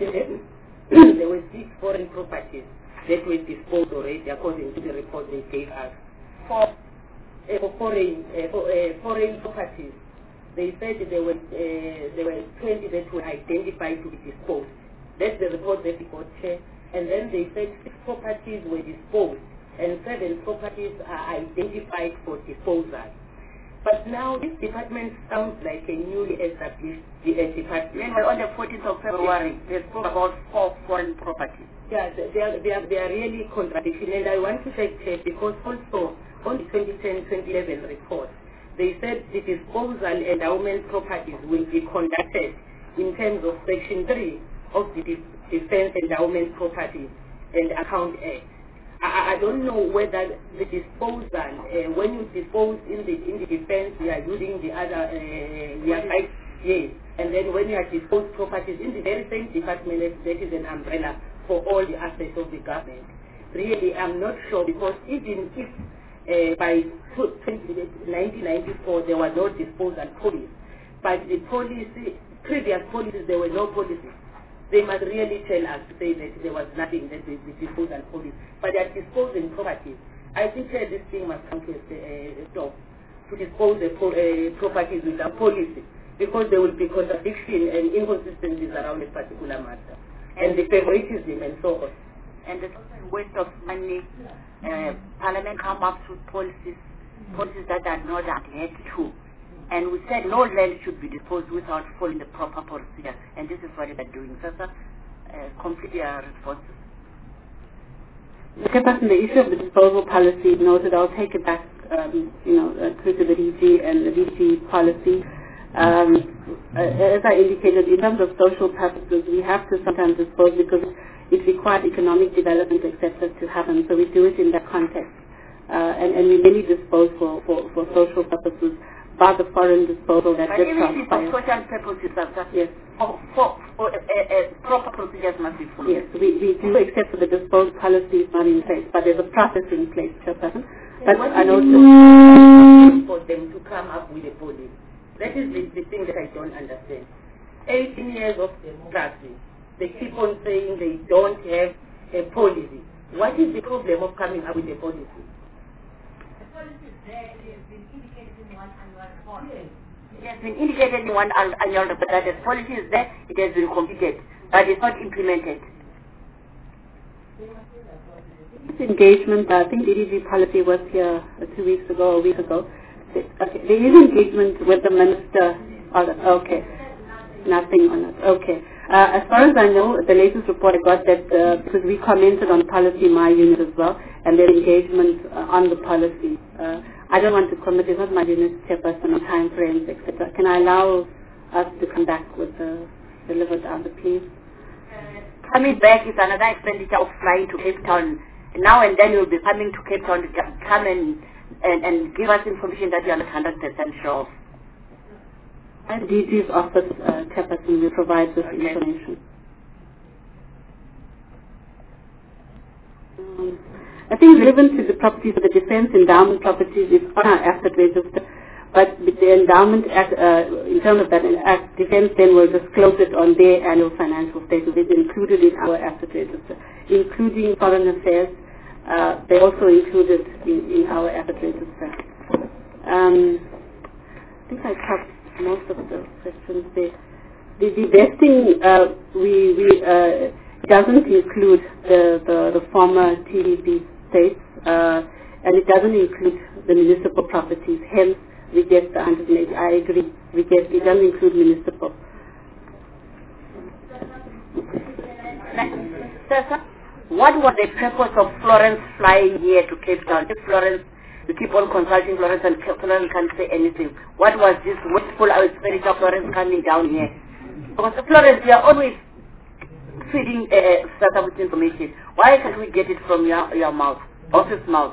there were six foreign properties that were disposed already according to the report they gave us. For, uh, for foreign uh, for, uh, foreign properties, they said there were uh, there were twenty that were identified to be disposed. That's the report that we got, Chair. And then they said six properties were disposed and seven properties are identified for disposal. But now this department sounds like a newly established uh, department. Meanwhile, on the fourteenth of February, they spoke about four foreign properties. Yeah, they are, they are, they are really contradiction. And I want to check, check because also on the twenty ten twenty eleven report, they said the disposal endowment properties will be conducted in terms of Section three of the Defense Endowment Properties and Account Act. I, I don't know whether the disposal, uh, when you dispose in the in the defense, we are using the other, uh, we are like, yes, and then when you are disposed properties in the very same department, that is an umbrella for all the assets of the government. Really, I'm not sure, because even if uh, by nineteen ninety-four there was no disposal policy, but the policy, previous policies, there were no policies. They must really tell us to say that there was nothing that we disposed and police. But they are disposing properties. I think uh, this thing must come to a uh, stop to dispose the pro uh, properties without policy, because there will be contradiction and inconsistencies around a particular matter, and, and the favoritism and so on. And the waste of money. Uh, Parliament come up with policies, policies that are not adhered to. And we said no land should be disposed without following the proper procedure. And this is what they are doing. So, sir, uh, complete your responses. Chairperson, the issue of the disposal policy noted, I'll take it back, um, you know, uh, through to the D G and the D G policy. Um, uh, as I indicated, in terms of social purposes, we have to sometimes dispose because it requires economic development, et cetera, to happen. So we do it in that context. Uh, and, and we really dispose for, for, for social purposes. About the foreign disposal that but did transpire. For social purposes, sir, yes. For, for, for, uh, uh, proper procedures must be followed. Yes, we, we do, except for the disposal policy is not in place, but there's a process in place, Chairperson. But I know for them to come up with a policy. That is the, the thing that I don't understand. eighteen years of democracy, they keep on saying they don't have a policy. What is the problem of coming up with a policy? The policy is there, it has been indicated in one annual report. Yes. It has been indicated in one annual report that the policy is there, it has been completed, but it's not implemented. This engagement, I think D D G policy was here uh, two weeks ago, a week ago. Okay. There is engagement with the minister. Okay. Nothing on it. Okay. Uh, as far as I know, the latest report I got that, uh, because we commented on policy, my unit as well, and their engagement uh, on the policy. Uh, I don't want to comment, it's not my unit, Chairperson, on time frames, et cetera. Can I allow us to come back with the delivered answer, please? Uh, coming back is another expenditure of flying to Cape Town. Now and then you'll be coming to Cape Town to come and, and, and give us information that you are not one hundred percent sure of. The D G's office, uh, Chairperson, will provide this okay. information. Um, I think relevant to the properties of the defense endowment properties is on our asset register, but with the endowment act, uh, in terms of that act, defense then will disclose it on their annual financial statement. It's included in our asset register, including foreign affairs. Uh, they're also included in, in our asset register. Um, I think I covered most of the questions there. The, the vesting, uh, we, we, uh, doesn't include the, the, the former T D B states, uh, and it doesn't include the municipal properties. Hence, we get the one hundred eighty. I agree. We get, it doesn't include municipal. Sir, what was the purpose of Florence flying here to Cape Town? If Florence, you keep on consulting Florence and Florence can't say anything. What was this wasteful expenditure of Florence coming down here? Because Florence, you are always feeding uh, startup with information. Why can't we get it from your, your mouth, office mouth?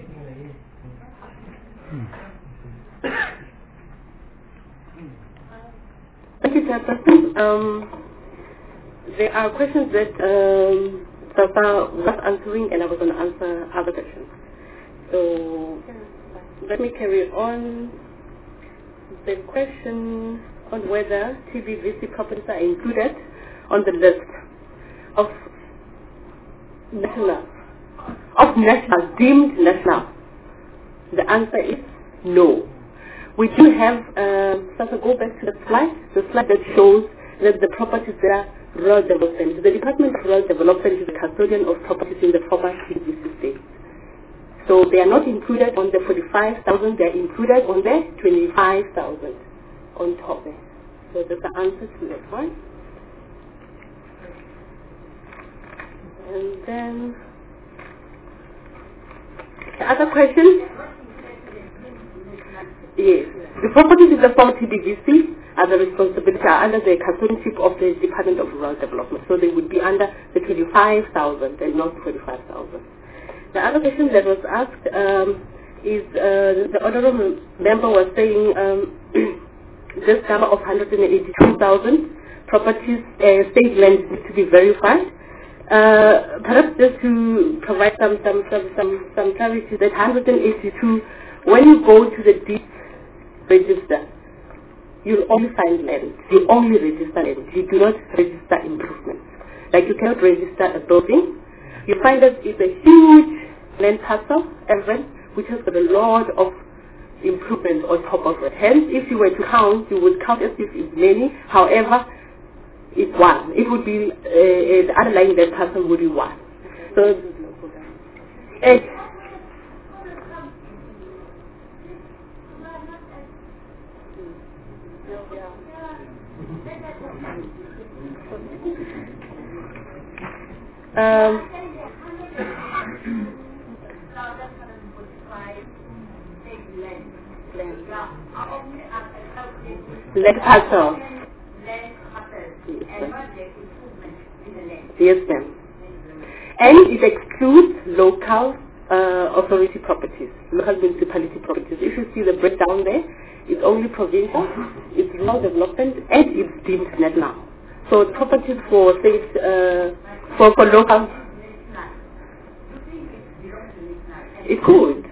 Thank you, Chairperson. Um, there are questions that um, Sasa was answering, and I was going to answer other questions. So let me carry on. The question on whether T B V C properties are included on the list of national, of national, deemed national. The answer is no. We do have, um, so go back to the slide, the slide that shows that the properties that are rural development. The Department of Rural Development is the custodian of properties in the former T B V C states. So they are not included on the forty-five thousand, they are included on the twenty-five thousand on top there. So that's the answer to that one. And then, the other question? Yes. The properties in the former T B V C are the responsibility are under the custodianship of the Department of Rural Development. So they would be under the twenty-five thousand and not forty-five thousand. The other question that was asked um, is uh, the honorable member was saying um, this number of one hundred eighty-two thousand properties, uh, state land needs to be verified. Uh, perhaps just to provide some some some some, some clarity, that one hundred eighty-two, when you go to the deed register, you'll only find land. You only register land. You do not register improvements. Like you cannot register a building. You find that it's a huge land parcel, even, which has got a lot of improvements on top of it. Hence, if you were to count, you would count as if it's many. However, it's one. It would be, uh, the underlying land parcel would be one. So, it, um, land parcel. Yes, ma'am. And it excludes local uh, authority properties, local municipality properties. If you see the breakdown there, it's only provincial, it's rural development, and it's deemed net now. So properties for, say, uh, for, for local, it could.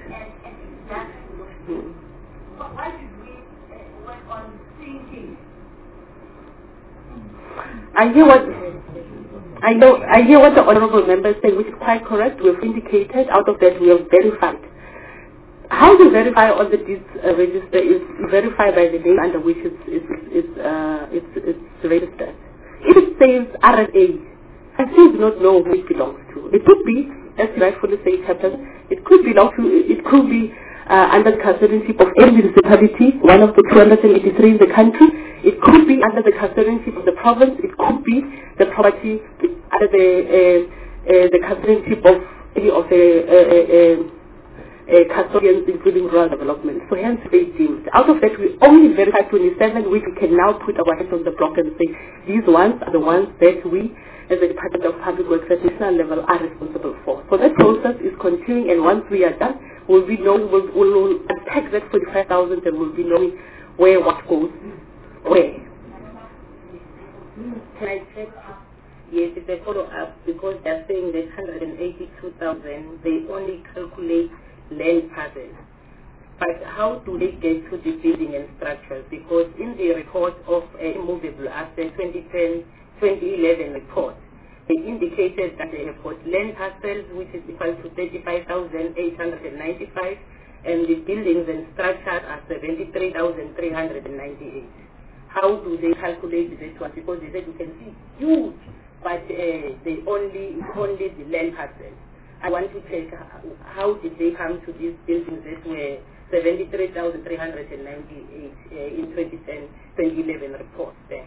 I hear what I know. I hear what the honourable member is saying, which is quite correct. We've indicated. Out of that, we have verified. How to verify on the deeds uh, register is verified by the name under which it's it's it's, uh, it's, it's registered. If it says R and A, I still do not know who it belongs to. It could be, as rightfully say, happens. It could belong to. It could be uh, under the custodianship of any municipality, one of the two hundred eighty-three in the country. It could be under the custodianship of the province. It could be the property under the uh, uh, the custodianship of any of the uh, uh, uh, custodians, including rural development. So hence they deemed. Out of that, we only verify twenty-seven, which we can now put our hands on the block and say these ones are the ones that we, as the Department of Public Works at national level, are responsible for. So that process is continuing, and once we are done, we'll be knowing, we'll, we'll unpack that forty-five thousand, and we'll be knowing where what goes. Where? Can I check? Yes, it's a follow-up because they're saying that one hundred eighty-two thousand, they only calculate land parcels. But how do they get to the building and structures? Because in the report of a immovable asset twenty ten twenty eleven report, they indicated that they have got land parcels which is equal to thirty-five thousand eight hundred ninety-five and the buildings and structures are seventy-three thousand three hundred ninety-eight. How do they calculate this one? Because they said you can see huge, but uh, they only, only the land parcels. I want to check how did they come to these buildings that were seventy-three thousand three hundred ninety-eight uh, in twenty ten twenty eleven report there.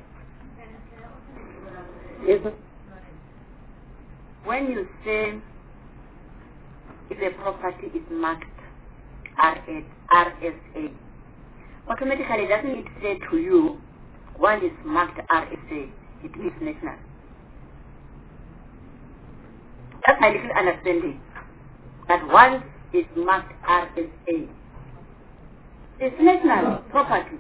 Yes. When you say if a property is marked R S A, automatically doesn't it say to you one is marked R S A, it is national? That's my little understanding. That once is marked R S A, it's national property.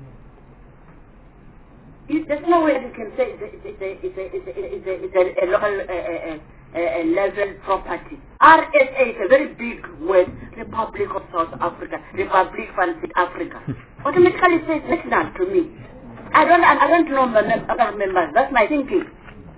It, there's no way that you can say it's a, it's a, it's a, it's a, it's a, it's a, a local uh, uh, uh, level property. R S A is a very big word, Republic of South Africa, Republic of South Africa. Automatically says national to me. I don't, I don't know the other members. That's my thinking.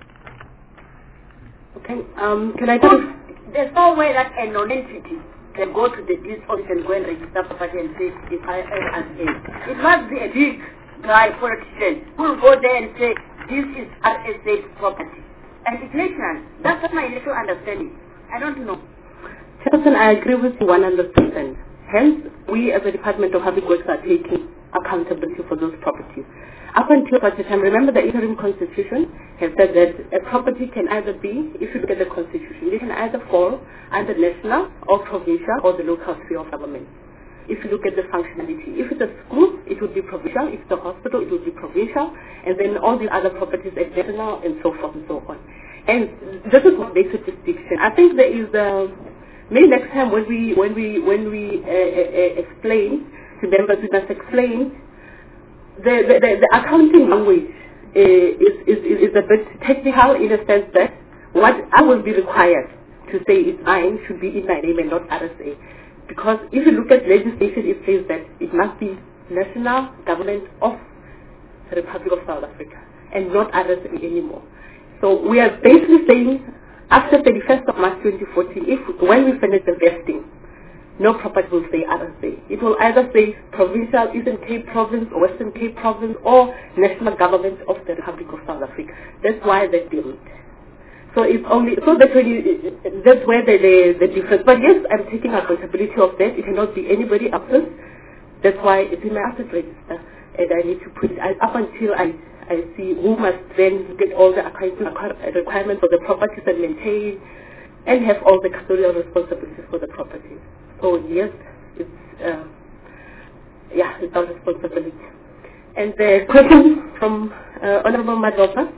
Okay, um, can I go? There's no way that a non-entity can go to the deeds office and go and register property and say it's R S A. It must be a big guy politician who will go there and say this is R S A property. And it's national. That's what my little understanding. I don't know. Chairperson, I agree with you one hundred percent. Hence, we as a Department of Public Works are taking accountability for those properties. Up until such a time, remember the interim constitution has said that a property can either be, if you look at the constitution, it can either fall under national or provincial or the local sphere of government. If you look at the functionality, if it's a school, it would be provincial. If it's a hospital, it would be provincial. And then all the other properties are national and so forth and so on. And this is what makes a distinction. I think there is a, maybe next time when we, when we, when we uh, uh, explain to members, we must explain the, the, the, the accounting language uh, is, is, is a bit technical in a sense that what I will be required to say is mine should be in my name and not R S A. Because if you look at legislation, it says that it must be national government of the Republic of South Africa and not R S A anymore. So we are basically saying after thirty-first of March twenty fourteen, if when we finish the vesting, no property will say R S A. It will either say provincial, Eastern Cape Province, or Western Cape Province, or national government of the Republic of South Africa. That's why they do it. So it's only, so that's really, that's where the, the, the difference. But yes, I'm taking accountability of that. It cannot be anybody else's. That's why it's in my asset register. And I need to put it, I, up until I, I see who must then get all the accounting requirements for the properties and maintain and have all the custodial responsibilities for the properties. So yes, it's, uh, yeah, it's our responsibility. And the question from uh, Honorable Madlopa.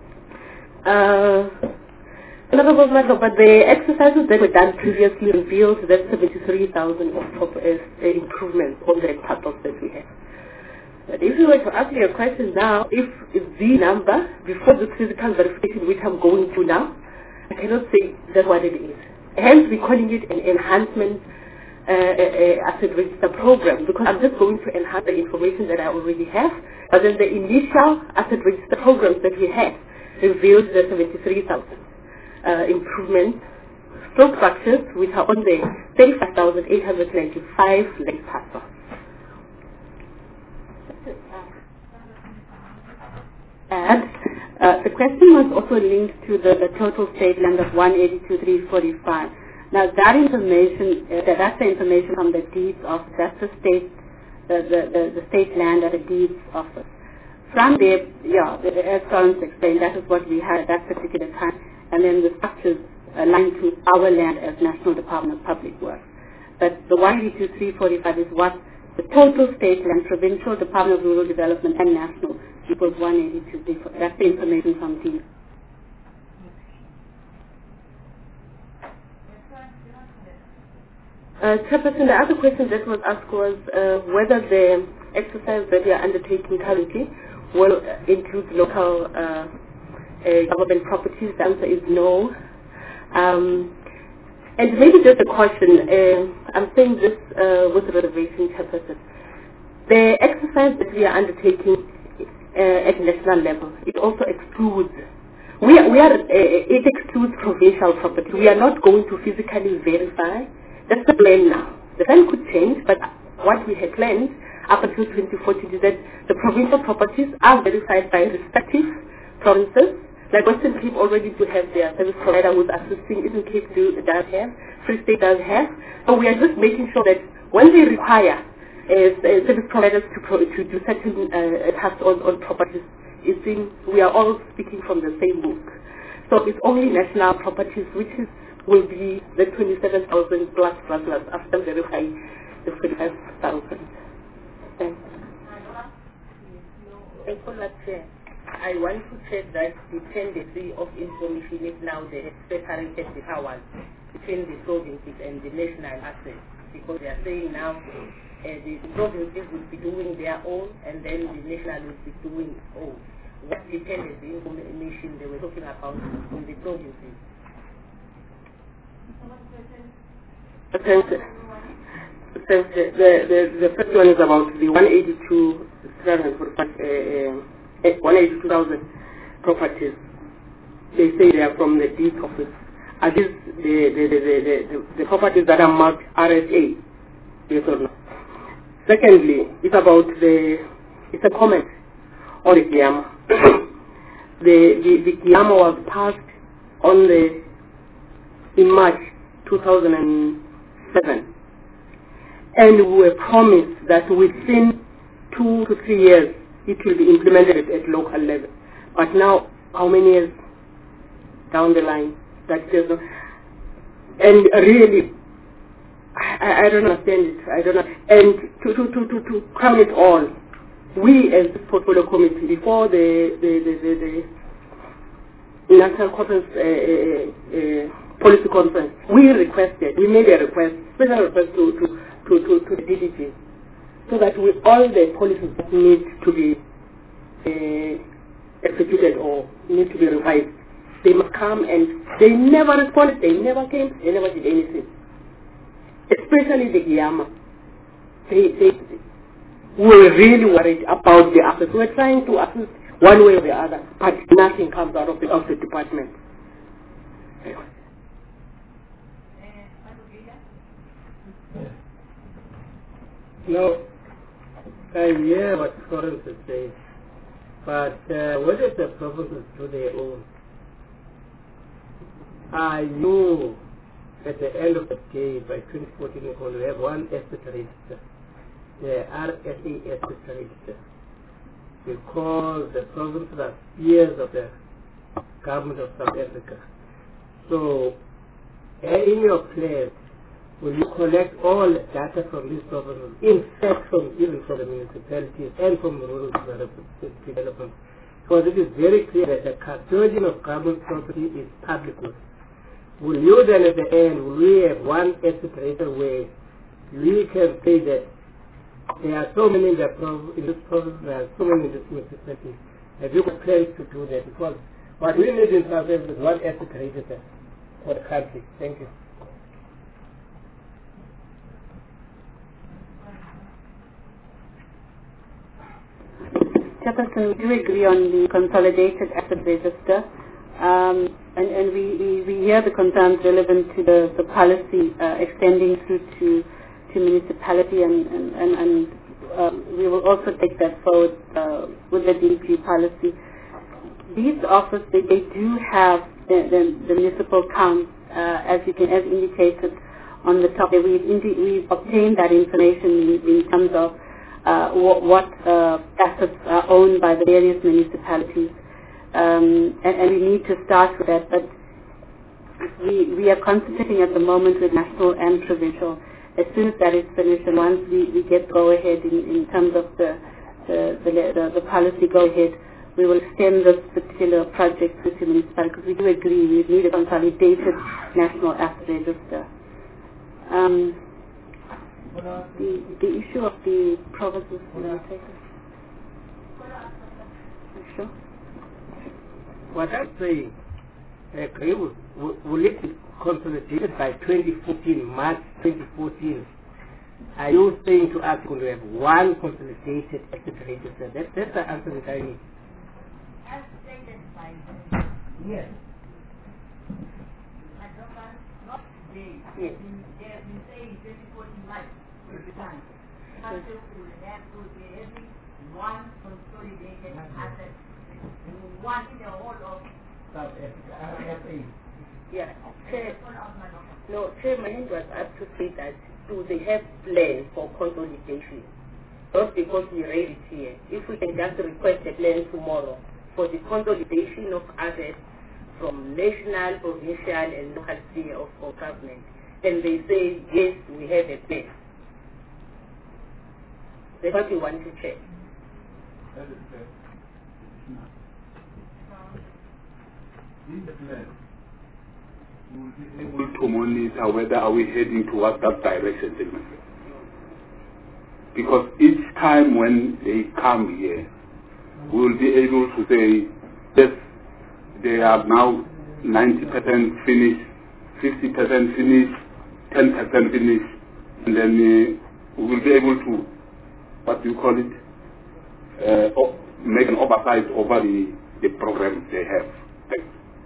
Uh, Honorable Madlopa, the exercises that were done previously revealed that seventy-three thousand of property uh, improvements on the parcels that we have. But if you were to ask me a question now, if, if the number, before the physical verification which I'm going through now, I cannot say that's what it is. Hence, we're calling it an enhancement uh, uh, asset register program, because I'm just going to enhance the information that I already have. But then the initial asset register programs that we had revealed the seventy-three thousand uh, improvements, stroke structures, which are on the thirty-five thousand eight hundred ninety-five land parcels. And uh, the question was also linked to the, the total state land of one eighty-two thousand three hundred forty-five. Now that information, uh, that's the information from the deeds of, that's the state, the, the, the, the state land at the deeds office. From there, yeah, as Florence explained, that is what we had at that particular time, and then the structures aligned to our land as National Department of Public Works. But the one eighty-two thousand three hundred forty-five is what the total state land, provincial, Department of Rural Development, and national equals one eighty-two thousand three hundred forty-five. That's the information from D. Uh, Chairperson, the other question that was asked was uh, whether the exercise that we are undertaking currently will uh, include local uh, uh, government properties? The answer is no. Um, and maybe just a caution, uh, I'm saying this uh, with reservation purposes. The exercise that we are undertaking uh, at national level, it also excludes, we are, we are, uh, it excludes provincial property. We are not going to physically verify. That's the plan now. The plan could change, but what we had planned up until twenty fourteen is that the provincial properties are verified by respective provinces. Like Western Cape already do have their service provider who's assisting. Eastern Cape do, does have. Free State does have. So we are just making sure that when they require uh, uh, service providers to, pro to do certain uh, tasks on, on properties, it's in, we are all speaking from the same book. So it's only national properties, which is will be the twenty-seven thousand plus plus plus after verifying the forty-five thousand. Thanks. Thank you, Chair. I want to check that the tendency of information is now they have separated the powers between the provinces and the national assets, because they are saying now uh, the, the provinces will be doing their own and then the national will be doing its own. What the tendency information they were talking about in the provinces? Thanks. Thanks. The, the, the first one is about the one hundred eighty-two thousand properties. They say they are from the deed office. Are these the, the, the, the, the, the properties that are marked R S A? Yes or no? Secondly, it's about the, it's a comment on the Kiama. the, the, the Kiama was passed on the, in March two thousand seven. And we were promised that within two to three years it will be implemented at, at local level. But now, how many years down the line? That is, and really, I, I don't understand it. I don't know. And to to to to, to crown it all, we as the portfolio committee, before the the the, the, the national conference uh, uh, uh, policy conference, we requested, we made a request, special request to to to to, to the D D G, so that we, all the policies that need to be uh, executed or need to be revised, they must come, and they never responded, they never came, they never did anything. Especially the Giyama. They, they were really worried about the assets. We were trying to assist one way or the other, but nothing comes out of the, of the department. No, I hear what Florence is saying, but uh, what if the provinces do their own? I know at the end of the day, by twenty fourteen, we're going to have one asset register, the R S A asset register, because the provinces are peers of the government of South Africa. So, in your plan, will you collect all data from these provinces, in fact from even from the municipalities and from the rural development? Because it is very clear that the custodian of government property is public goods. Will you then at the end, will we have one asset register where we can say that there are so many in, the prov in this province, there are so many in this municipality? Have you got plans to do that? Because what we need in South Africa is one asset register for the country. Thank you. Chairperson, we do agree on the consolidated asset register, um, and, and we, we, we hear the concerns relevant to the, the policy uh, extending through to, to municipality, and, and, and, and uh, we will also take that forward uh, with the D P policy. These offices, they, they do have the, the, the municipal counts, uh, as you can, as indicated on the top. We've, indi we've obtained that information in, in terms of Uh, what, what uh, assets are owned by the various municipalities, um, and, and we need to start with that. But we we are concentrating at the moment with national and provincial. As soon as that is finished, and once we, we get go ahead in, in terms of the the, the the the policy go ahead, we will extend this particular project to municipalities, because we do agree we need a consolidated national asset register. Um, The, the issue of the provinces, will you take it? Sure. what I'm saying, uh, will, will, will it be consolidated by twenty fourteen, March twenty fourteen? Are you saying to us we'll have one consolidated asset register? That, that's the answer that I need. As stated by the Yes. not today. Yes. They have been saying twenty fourteen March will be done. Council will have to be having one consolidated asset, one in the whole of South Africa. R F A. Yeah. Chair, no, Chair, my hand was up to say that do they have plan for consolidation? Not because we raise it here. If we can just request a plan tomorrow for the consolidation of assets from national, provincial, and local sphere of, of government, then they say, yes, we have a plan. That's what we want to check. That is fair. In the plan, we will be able to monitor whether are we heading towards that direction. Because each time when they come here, we will be able to say, yes, they are now ninety percent finished, fifty percent finished, ten percent finished, and then uh, we will be able to, what do you call it, uh, make an oversight over the, the programs they have. Thanks.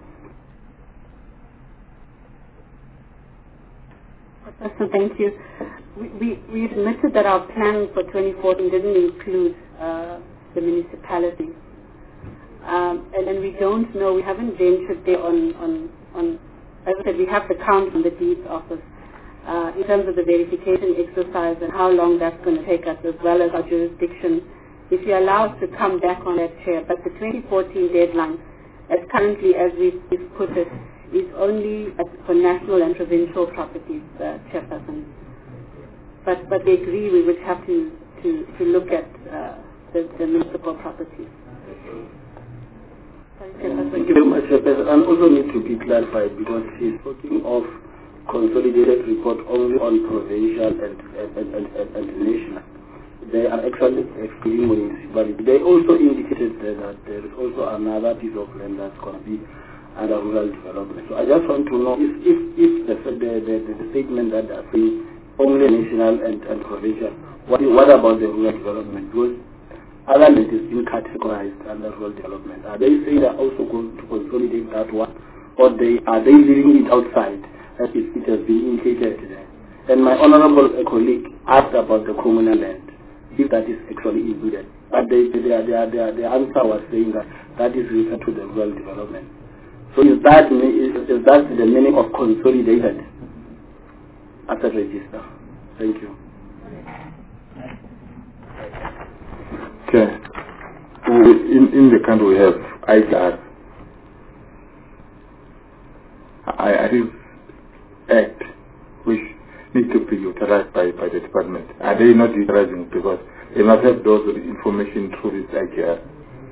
Professor, thank you. We, we, we admitted that our plan for twenty fourteen didn't include uh, the municipality. Um, and then we don't know, we haven't ventured there on, on, on, as I said, we have the count on the deeds office uh, in terms of the verification exercise and how long that's going to take us, as well as our jurisdiction. If you allow us to come back on that, Chair, but the twenty fourteen deadline, as currently as we've, we've put it, is only for national and provincial properties, uh, Chairperson. But, but they agree we would have to, to, to look at uh, the, the municipal properties. Thank you very much, Chairperson. And also need to be clarified because he's talking of consolidated report only on provincial and, and, and, and, and national. They are actually excluding municipality. They also indicated that there is also another piece of land that's going to be under rural development. So I just want to know if, if, if the, the, the, the statement that they are saying only national and, and provincial, what, what about the rural development? Because other land is being categorized under rural development. Are they saying they're also going to consolidate that one? Or they are they leaving it outside as it, it has been indicated there? And my honorable colleague asked about the communal land, if that is actually included. But they, they, they, they, they, the answer was saying that that is referred to the rural development. So is that, is, is that the meaning of consolidated asset register? Thank you. Okay. In, in the country we have I C R. I, I think Act, which need to be utilized by, by the department. Are they not utilizing because they must have those information through this I C R?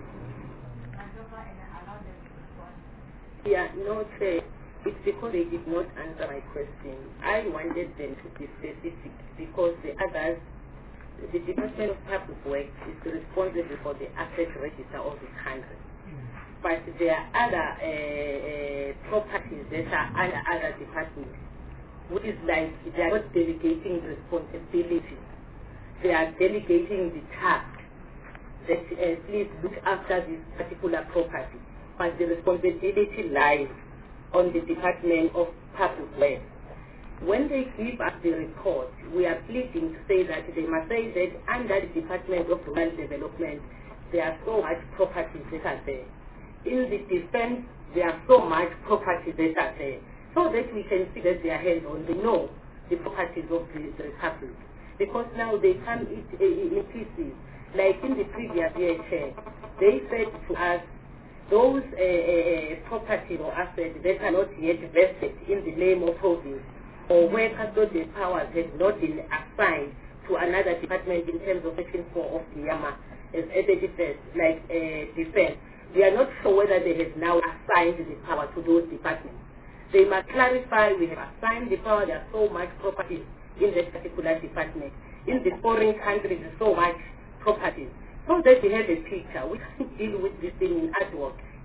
Yeah, no, Chair. It's because they did not answer my question. I wanted them to be specific because the others, the Department of Public Works is responsible for the asset register of the country. But there are other uh, uh, properties that are under other departments, which is like they are not delegating responsibility. They are delegating the task that uh, please look after this particular property. But the responsibility lies on the Department of Public Works. When they give us the report, we are pleading to say that they must say that under the Department of Rural Development, there are so much properties that are there. In the defense, there are so much properties that are there. So that we can see that they are hands on, they know the properties of the, the Republic. Because now they come in, in pieces. Like in the previous year, Chair, they said to us, those uh, uh, properties or assets that are not yet vested in the name of province or where custodial powers have not been assigned to another department in terms of section four of the Yama as a defense, like uh, defense, we are not sure whether they have now assigned the power to those departments. They must clarify we have assigned the power, there are so much properties in that particular department. In the foreign countries, there's so much properties. So that we have a picture, we can deal with this thing in ad hoc.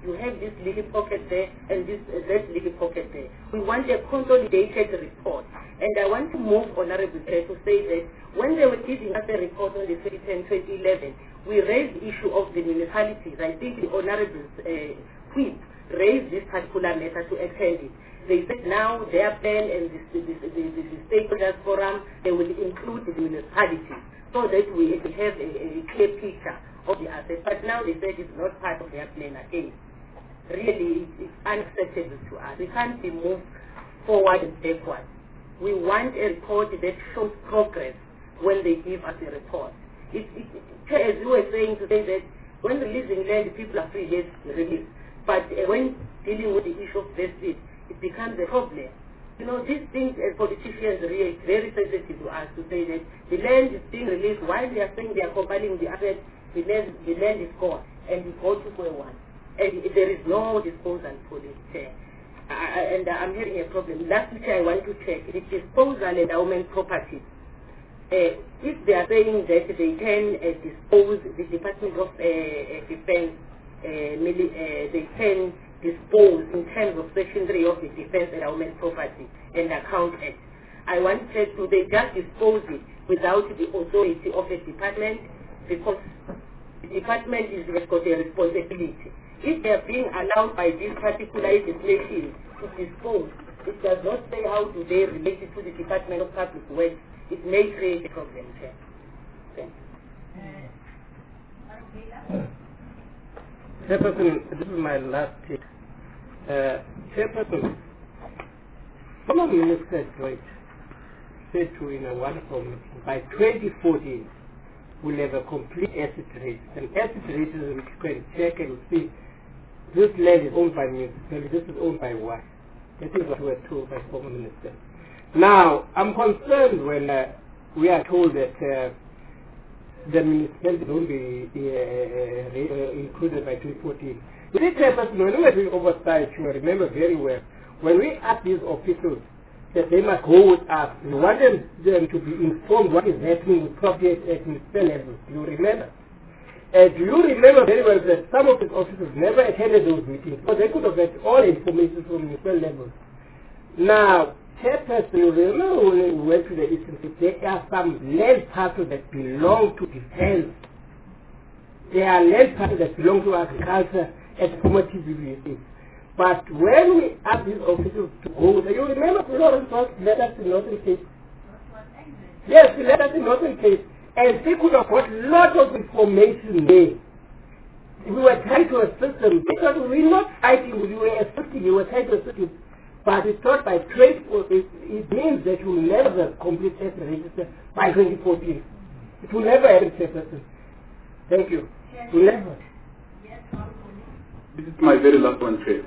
you have this leaky pocket there and this uh, that leaky pocket there. We want a consolidated report. And I want to move Honorable Chair to say that when they were giving us a report on the twenty ten twenty eleven, we raised the issue of the municipalities. I think the Honorable uh, Whip raised this particular matter to attend it. They said now their plan and the, the, the, the, the stakeholders forum, they will include the municipalities so that we have a, a clear picture of the assets. But now they said it's not part of their plan again. Really, it's unacceptable to us. We can't be moved forward and backward. We want a report that shows progress when they give us a report. It, it, it, as you were saying today, that when releasing land, people are free, yes, release. But uh, when dealing with the issue of vested, it becomes a problem. You know, these things as politicians really very sensitive to us to say that the land is being released while they are saying they are compiling the asset, the land, the land is gone, and we go to square one. And there is no disposal for this chair. I, and I'm having a problem. Last week I want to check the disposal endowment properties. Uh, if they are saying that they can uh, dispose, the Department of uh, Defense, uh, mili- uh, they can dispose in terms of Section three of the Defense Endowment Property and Account Act. I want to check, do they just dispose it without the authority of the department? Because the department is got a responsibility. If they are being allowed by this particular legislation to dispose, it does not say how do they relate it to the Department of Public Works. It may create a problem. Okay. Chairperson, this is my last tip. Uh, Chairperson, former Minister Dwight said to in a wonderful meeting, by twenty fourteen, we'll have a complete asset rate. An asset rate is which you can check and see this land is owned by municipality, this is owned by what? That is what we were told by former Minister. Now, I'm concerned when uh, we are told that uh, the municipality will be uh, uh, included by twenty fourteen. You see, Chairperson, when we were doing oversight, you remember very well, when we asked these officials that they must go with us, we wanted them to be informed what is happening with projects at municipal level. You remember? Uh, do you remember very well that some of these officers never attended those meetings, because they could have had all information from municipal level. Now, Chairperson, you remember when we went to the Eastern Cape, there are some land parcels that belong to defense. There are land parcels that belong to agriculture and former T V B S. But when we asked these officials to go, you remember Florence let us in Northern Cape? Yes, he let us in Northern Cape. And they could have got a lot of information there. We were trying to assist them because we were not fighting, we were assisting, we were trying to assist them. But it's thought by trade, it, it means that you will never have a complete asset register by twenty fourteen. It will never happen, Chairperson. Thank you. It will never. This is my very last one, Chair.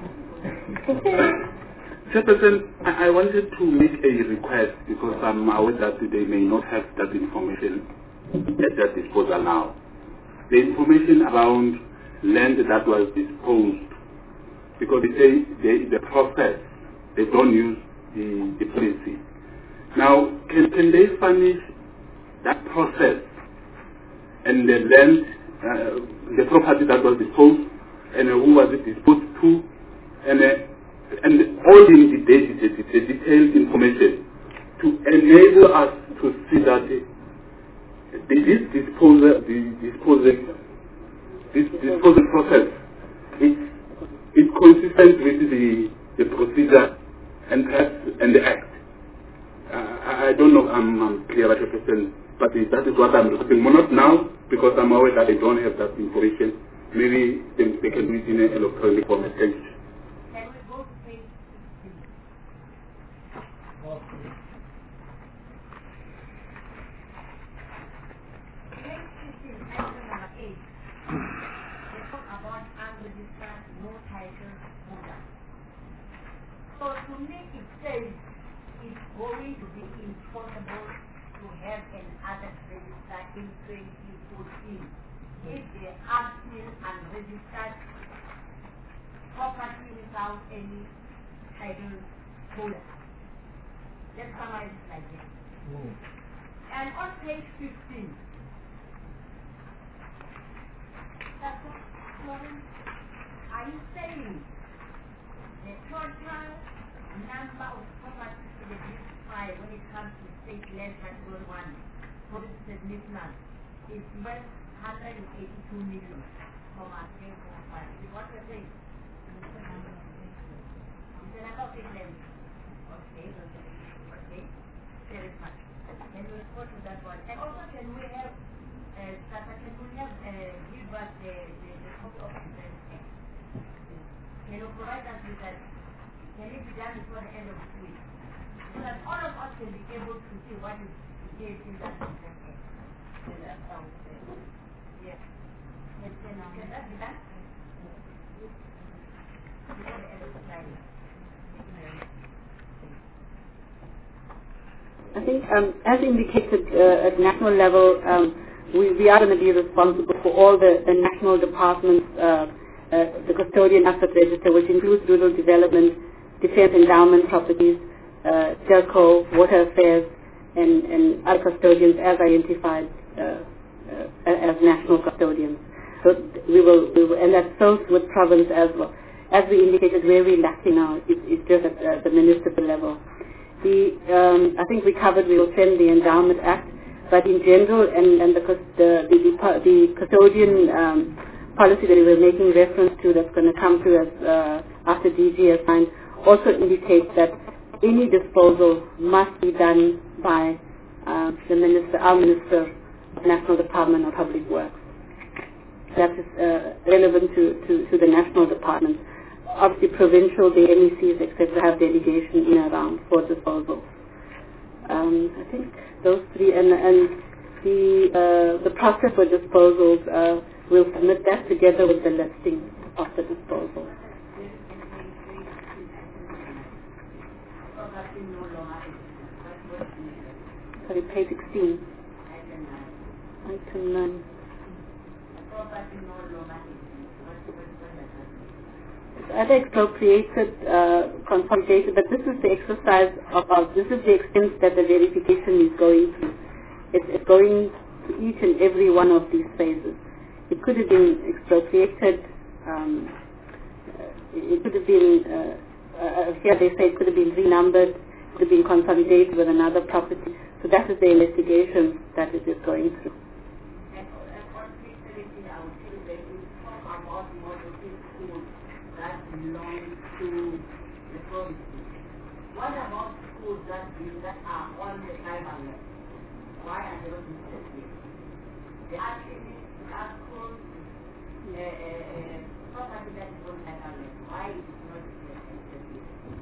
Chairperson, I, I wanted to make a request because I'm aware that they may not have that information at their disposal now. The information around land that was disposed, because they say they, the process, they don't use the, the policy. Now, can, can they furnish that process and the land, uh, the property that was disposed, and uh, who was it disposed to, and uh, and all the, the, the, the, the detailed information to enable us to see that uh, this disposal, the disposing, this disposal process is is consistent with the the procedure and and the act. Uh, I, I don't know. I'm, I'm clear at a percent, but that is what I'm looking for. Not now because I'm aware that they don't have that information. Maybe they, they can do it in an electronic format. Thank you. Can we go to page sixteen? Page sixteen, item number eight. They talk about unregistered, no title holder. So to me it says it's going to be impossible to have an asset register in twenty fourteen. If they are still unregistered property without any title holder. Let's summarize it like this. Mm. And on page fifteen, that's what, Florence? are you saying the total number of properties to the British file when it comes to state land category one, provinces and national, is worth one hundred eighty-two million from our state file? Is what you're saying? It's the number of state land. Okay, okay. Very much. Can you respond to that one? And also, can we have, uh, Tata, can we have, uh, give us the, the, the copy of the text? Can you provide us with that? Can it be done before the end of this week? So that all of us can be able to see what is here in that text. Yes. Can, can, can that be done? Before the end of the Friday. I think, um, as indicated uh, at national level, um, we, we are going to be responsible for all the, the national departments, uh, uh, the custodian asset register, which includes rural development, defense endowment properties, uh, JERCO, water affairs, and, and other custodians as identified uh, uh, as national custodians. So we will, we will, and that's so with province as well. As we indicated, where we're lacking now is, is just at uh, the municipal level. The, um, I think we covered, we will send the Endowment Act, but in general, and, and the, the, the, the custodian um, policy that we were making reference to that's going to come to us uh, after D G is signed also indicates that any disposal must be done by uh, the minister, our Minister of National Department of Public Works. That is uh, relevant to, to, to the national department. Obviously, provincial, the M E Cs, et cetera, have delegation in and around for disposal. Um, I think those three, and, and the uh, the process for disposals, uh, we'll submit that together with the listing of the disposal. Sorry, page sixteen. Item nine. Either expropriated, uh, consolidated, but this is the exercise of, of, this is the extent that the verification is going through. It's, it's going to each and every one of these phases. It could have been expropriated, um, it could have been, uh, uh, here they say it could have been renumbered, it could have been consolidated with another property. So that is the investigation that it is going through. Belong to the provinces. What about schools that, that are on the tribal land? Why are they not interested? The archivists, the art schools, uh, uh, property that is on tribal land. Why is it not interested?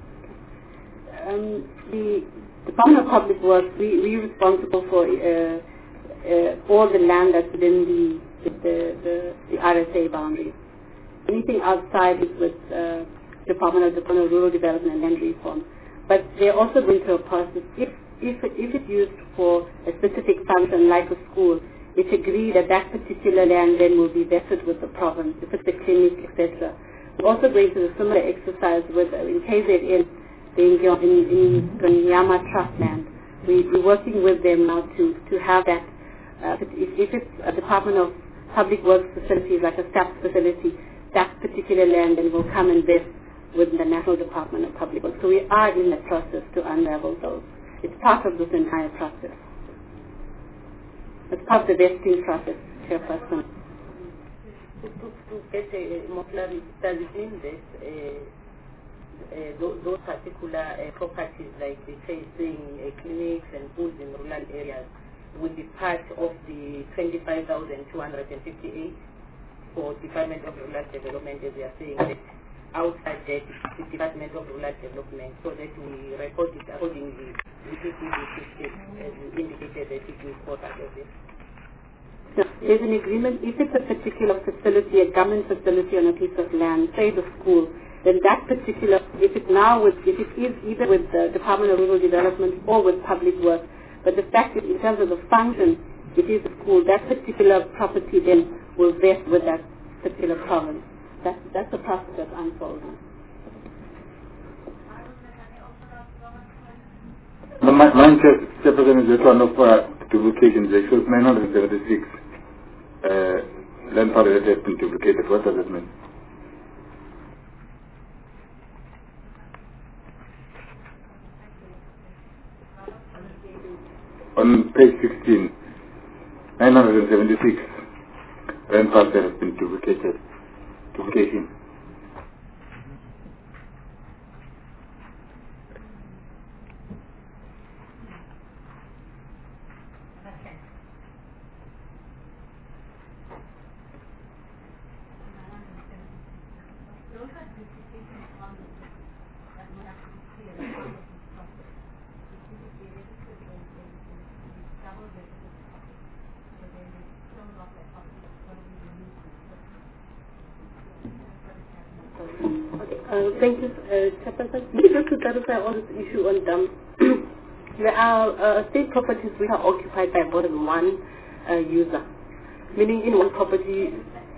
Um, the Department of Public Works, we we are responsible for uh, uh, all the land that's within the the, the, the R S A boundaries. Anything outside is with uh, Department of Department of Rural Development and Land Reform. But they're also going through a process. If, if, if it's used for a specific function like a school, it's agreed that that particular land then will be vested with the province, if it's a clinic, et cetera. We're also going through a similar exercise with, uh, in K Z N, the in, in, in Yama Trust land. We, we're working with them now to, to have that, uh, if, if it's a Department of Public Works facility, like a staff facility, that particular land and will come and vest with the National Department of Public Works. So we are in the process to unravel those. It's part of this entire process. It's part of the vesting process, Chairperson. To, to, to get uh, more clarity, does it mean that uh, uh, those, those particular uh, properties, like the tracing, uh, clinics and schools in rural areas, will be part of the twenty-five thousand two hundred fifty-eight for Department of Rural Development, as we are saying, that outside that, the Department of Rural Development, so that we record it accordingly. We did this, as you indicated, that it will fall out of it. So there's an agreement. If it's a particular facility, a government facility on a piece of land, say the school, then that particular, if it now with, if it is either with the Department of Rural Development or with Public Works, but the fact is, in terms of the function, it is a school, that particular property then will vest with that particular province. That, that's the process that's unfolding. No, my, mine says, Chairperson, is this one of uh, duplications. It shows nine hundred seventy-six uh, land powder that has been duplicated. What does it mean? on page sixteen, nine hundred seventy-six, rand parcel has been duplicated. Duplication. Uh, thank you, uh, Chairperson. Maybe just to clarify on this issue on dam, there are uh, state properties which are occupied by more than one uh, user, meaning in one property,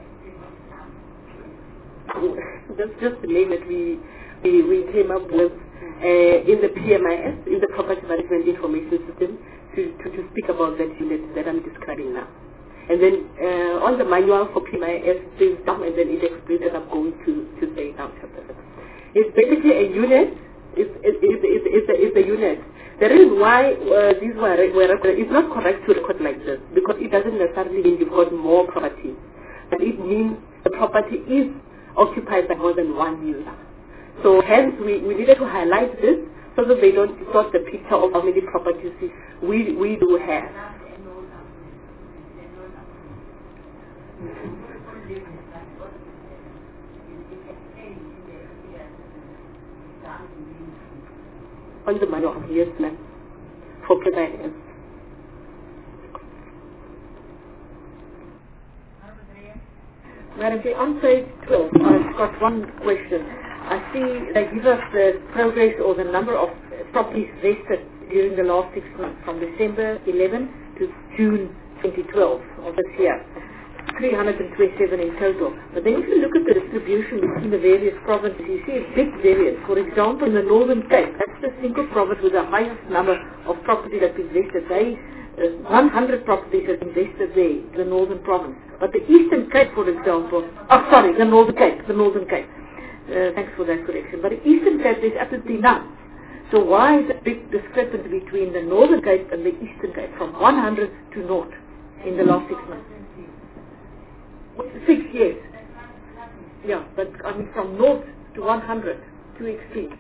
that's just the name that we, we, we came up with uh, in the P M I S, in the Property Management Information System, to, to, to speak about that unit that I'm describing now. And then uh, on the manual for P M I S, it says dam, and then it explains that I'm going to, to say now. It's basically a unit. It's, it's, it's, it's, it's, a, it's a unit. The reason why uh, these were, were recorded, it's not correct to record like this, because it doesn't necessarily mean you've got more property. But it means the property is occupied by more than one user. So hence we, we needed to highlight this so that they don't distort the picture of how many properties we, we do have. On the manual, yes ma'am, for P M I S. Madam Chair, on page twelve, I've got one question. I see they give us the progress or the number of properties vested during the last six months, from December eleventh to June twenty twelve of this year. three hundred twenty-seven in total. But then if you look at the distribution between the various provinces, you see a big variance. For example, in the Northern Cape, that's the single province with the highest number of property that is invested. They, uh, one hundred properties have invested there, the Northern Province. But the Eastern Cape, for example, oh sorry, the Northern Cape, the Northern Cape. Uh, thanks for that correction. But the Eastern Cape, there's absolutely none. So why is a big discrepancy between the Northern Cape and the Eastern Cape, from one hundred to naught in the last six months? Six years. Yeah, but I mean from naught to one hundred, too extreme.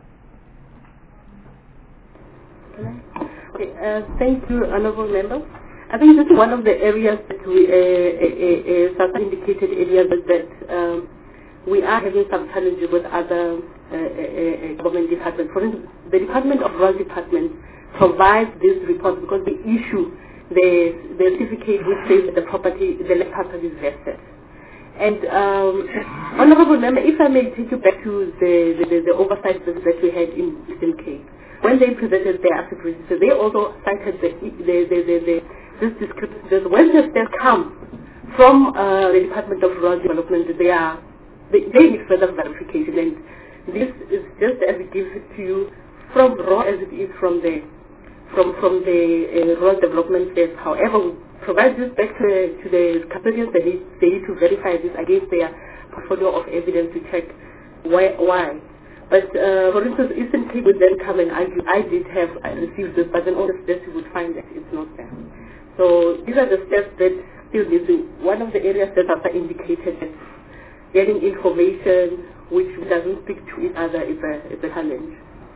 Okay, uh, thank you, honourable members. I think this is one of the areas that we, uh, uh, uh, indicated areas that um, we are having some challenges with other uh, uh, government departments. For instance, the Department of Rural Department provides these reports because they issue the, the certificate which says that the property, the land property is vested. And um, honourable member, if I may take you back to the, the, the oversight that we had in Eastern Cape, when they presented their asset register, they also cited the, the, the, the, the, this discrepancy. When the steps come from uh, the Department of Rural Development, they are they, they need further verification, and this is just as it gives it to you from raw as it is from the from from the uh, rural development phase. However, we provide this back to, to the custodians. They need, they need to verify this against their portfolio of evidence to check why. why. But uh, for instance, Eastern Cape would then come and argue, I did have, I received this, but then all the steps you would find that it's not there. So these are the steps that still need to, one of the areas that are indicated that getting information which doesn't speak to each other is a, is a challenge.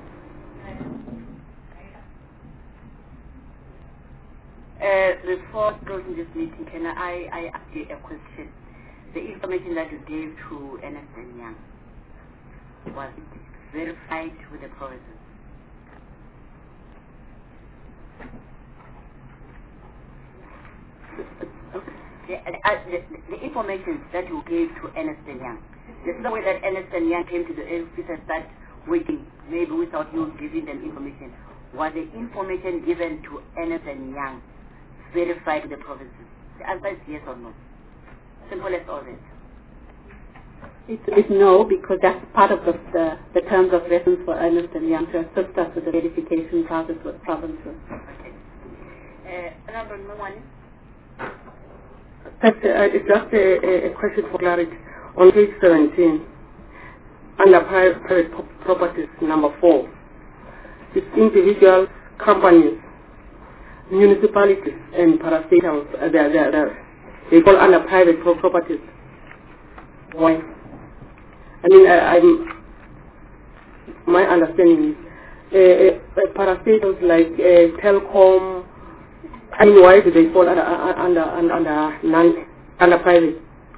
Uh, before closing this meeting, can I, I ask you a question? The information that you gave to Ernst and Young, was it verified with the provinces? The, uh, the, the information that you gave to Ernst and Young, there's no way that Ernst and Young came to the office and started waiting, maybe without you giving them information. Was the information given to Ernst and Young verified with the provinces? The answer is yes or no. Simple as all that. It's, it's no, because that's part of the, the, the terms of reference for Ernst and Young to assist us with the verification process with provinces. Okay. Uh, Honourable Mwani? That's, uh, it's just a, a question for clarity. On page seventeen, under private, private properties, number four, it's individuals, companies, municipalities and parastatals, uh, they, they, they, they fall under private pro properties. Why? I mean, I, I'm, my understanding is uh, uh, parastatals like uh, telecom, I mean, why do they fall under, under, under, under, non, under private?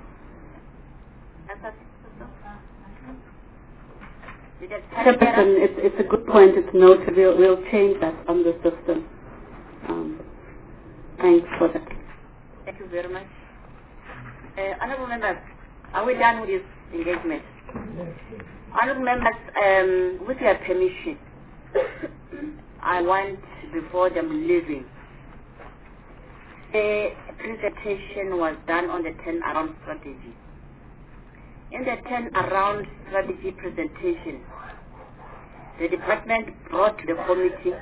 It's, it's a good point. It's noted. We'll, we'll change that on the system. Um, thanks for that. Thank you very much. Uh, honorable members, are we done with this engagement? Honorable members, um, with your permission, I want, before them leaving, a presentation was done on the turnaround strategy. In the turnaround strategy presentation, the department brought to the committee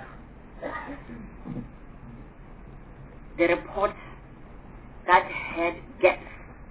the report that had gaps,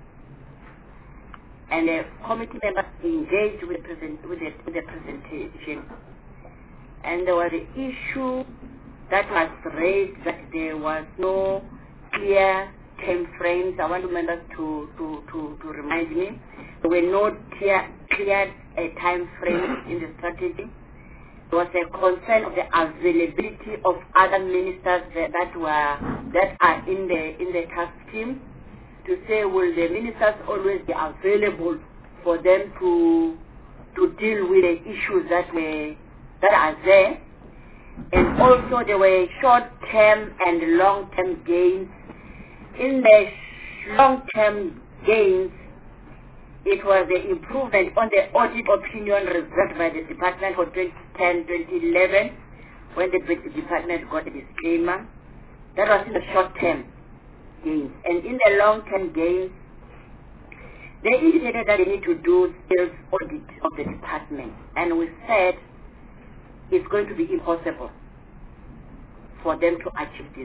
and the committee members engaged with, present, with, the, with the presentation. And there was an issue that was raised that there was no clear time frames. I want members to, to, to, to remind me. There were no clear, clear uh, time frames in the strategy. There was a concern of the availability of other ministers that, that were that are in the in the task team, to say, will the ministers always be available for them to to deal with the issues that were that are there, and also there were short-term and long-term gains. In the long-term gains, it was the improvement on the audit opinion reserved by the department for twenty ten to twenty eleven, when the department got a disclaimer. That was in the short-term gains. And in the long-term gains, they indicated that they need to do sales audit of the department. And we said it's going to be impossible for them to achieve this.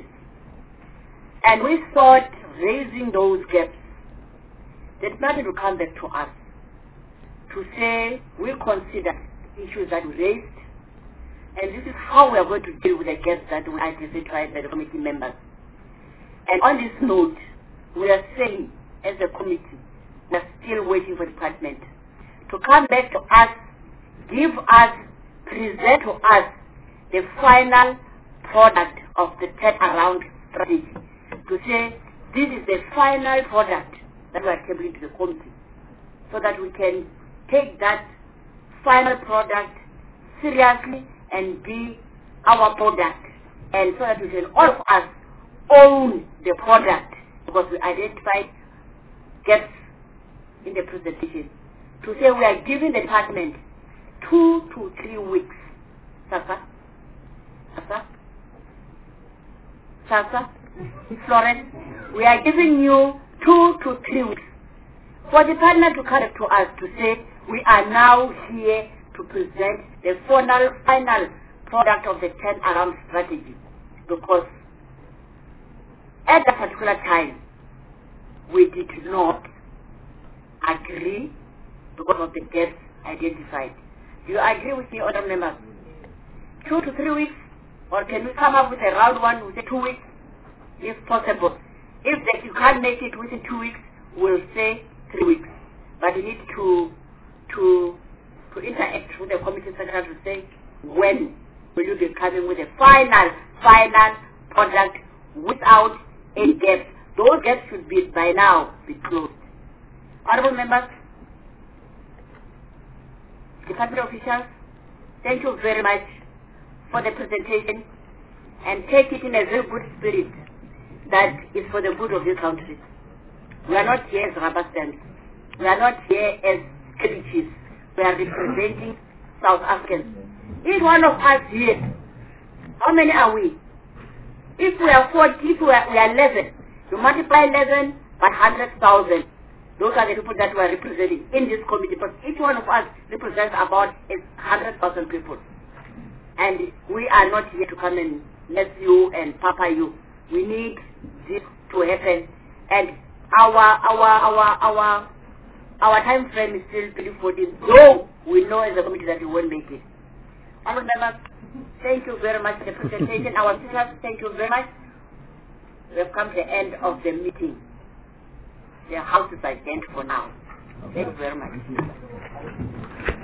And we thought raising those gaps, the department will come back to us to say we consider issues that we raised, and this is how we are going to deal with the gaps that we identified by the committee members. And on this note, we are saying, as a committee, we are still waiting for the department to come back to us, give us, present to us the final product of the turnaround strategy, to say this is the final product that we are tabling to the committee, so that we can take that final product seriously and be our product, and so that we can all of us own the product, because we identified gaps in the presentation. To say we are giving the department two to three weeks. Sasa? Sasa? Sasa? Florence? We are giving you two to three weeks for the department to come to us to say we are now here to present the final, final product of the turnaround strategy, because at that particular time we did not agree because of the gaps identified. Do you agree with me, other members? Two to three weeks, or can we come up with a round one with a two weeks, if possible? If that you can't make it within two weeks, we'll say three weeks. But you need to to to interact with the committee secretary to say when will you be coming with a final, final product without any gaps. Those gaps should be by now be closed. Honorable members, department officials, thank you very much for the presentation, and take it in a very good spirit that is for the good of this country. We are not here as rubber stamps. We are not here as cliches. We are representing South Africans. Each one of us here, how many are we? If we are forty, if we are, we are eleven, you multiply eleven by one hundred thousand. Those are the people that we are representing in this committee, but each one of us represents about one hundred thousand people. And we are not here to come and mess you and papa you. We need this to happen. And our our our our our time frame is still twenty fourteen, though we know as a committee that we won't make it. Honourable members, thank you very much for the presentation. Our speakers, thank you very much We have come to the end of the meeting. The house is adjourned for now. Thank you very much.